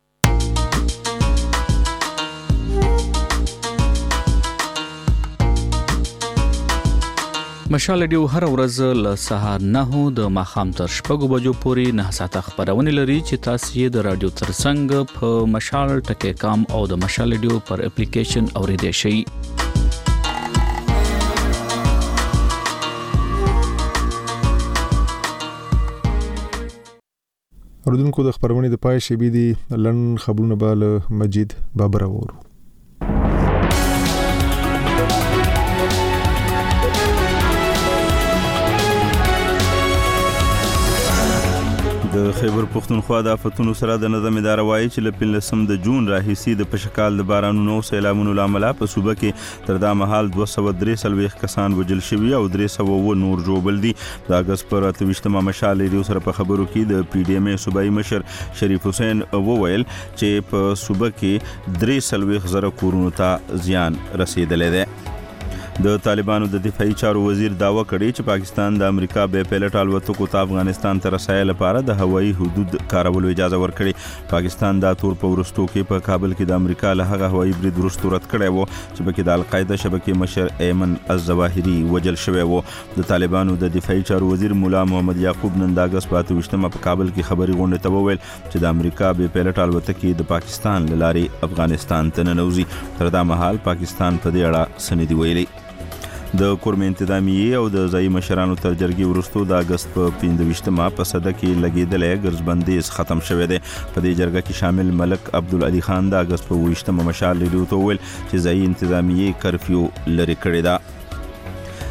مشال ډیو هر ورځ له سهار نه د ماخام تر شپږو بجو پورې نه ساعته خبرونه لري چې تاسو یې د رادیو ترڅنګ په مشال ټکی کام او د مشال ډیو پر اپلیکیشن اوریدئ شئ. اردوونکو د خبرونه د پای شی بي دي لن خبرونه بال مجید بابر اورو. د خیبر پښتونخوا د آفتونو سره د نظم اداره وایي چې له پنځلسم د جون راهیسې د پشکال د بارانونو او سیلابونو له امله په صوبه کې تر دا مهال دوه سوه درې څلوېښت کسان وژل شوي او درې سوه اووه نور ژوبل دي. د اګست پر اته ویشتمه مشال ریډیو سره په خبرو کې د پی ډي ایم ای صوبایي مشر شریف حسین وویل چې په صوبه کې درې څلوېښت زره کورونو ته زیان رسیدلی دی. د طالبانو د دفاعي چارو وزیر داوا کړې چې پاکستان د امریکا بې پیلټ الوتکو ته افغانستان ته رسایي لپاره د هوایي حدود کارولو اجازه ورکړې. پاکستان دا تور په وروستو کې په کابل کې د امریکا له هغه هوایي برید وروسته رد کړی و چې پکې د القاعده شبکې مشر ایمن الظواهري وژل شوی و. د طالبانو د دفاعي چارو وزیر مولا محمد یعقوب نن د اګست په اته ویشتمه په کابل کې خبري غونډې ته وویل چې د امریکا بې پیلټ الوتکې د پاکستان له لارې افغانستان ته ننوځي. تر دا مهال پاکستان په دې اړه څه نه دي ویلي. د کورم انتظامیې او د ځایي مشرانو تر جرګې وروسته د اګست په پنځه ویشتمه په صده کې لګېدلی ګرځبندیز ختم شوی دی. په دې جرګه کې شامل ملک عبدالعلي خان د اګست په اووه ویشتمه مشال ریډیو ته وویل چې ځایي انتظامیې کرفیو لرې کړې ده.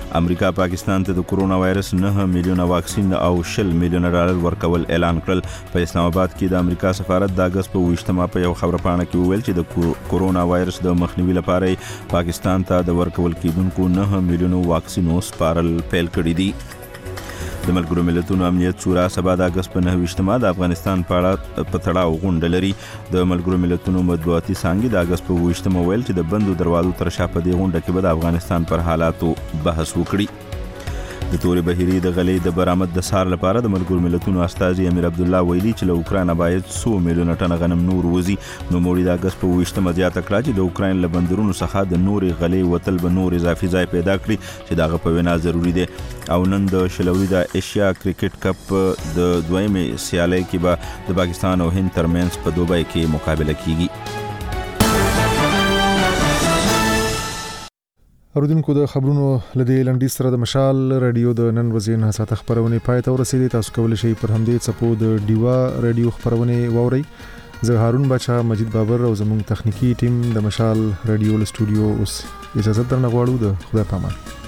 امریکا پاکستان ته د کورونا وایرس نه میلیونه واکسین او شل میلیونه ډالر ورکول اعلان کړل. په اسلام آباد کې د امریکا سفارت د اگست په ویشتمه په یو خبره پاڼه کې وویل چې د کورونا وایرس د مخنیوي لپاره پاکستان ته د ورکول کېدونکو نه میلیونه واکسینو سپارل پیل کړي دي. د ملګرو ملتونو امنیت شورا سبا د اگست په نهه ویشتمه د افغانستان په اړه په تړاو غونډه لري. د ملګرو ملتونو مطبوعاتي څانګې د اگست په ویشتمه ویل چې د بندو دروازو تر شا په دې غونډه کې به د افغانستان پر حالاتو بحث وکړي. د تورې بهیرې د غلې د برآمد د سار لپاره د ملګرو ملتونو استازي امیر عبدالله ویلي چې له اوکراین باید څو میلیونه ټنه غنم نور وځي. نو موړي د اگست په ویشتمه زیاته کړه چې د اوکراین له بندرونو څخه د نورې غلې وتل به نور اضافي ځای پیدا کړي چې دغه په وینا ضروری دی. او نن د شلوري د ایشیا کرکټ کپ د دویمې سیالۍ کې به د پاکستان او هند ترمنځ په دوبۍ کې مقابله کیږي. اوریدونکو د خبرونو لدی لنډی سره د مشال رادیو د نن ورځې نه ساعت خبرونه پای ته ورسېدي. تاسو کولی شئ پر همدې څپو د ډیوا رادیو خبرونه واورئ. زه هارون بچا، مجید بابر او زموږ تخنیکی ټیم د مشال رادیو له سټوډیو اوس اجازه درنه غواړو. د خدای پامان.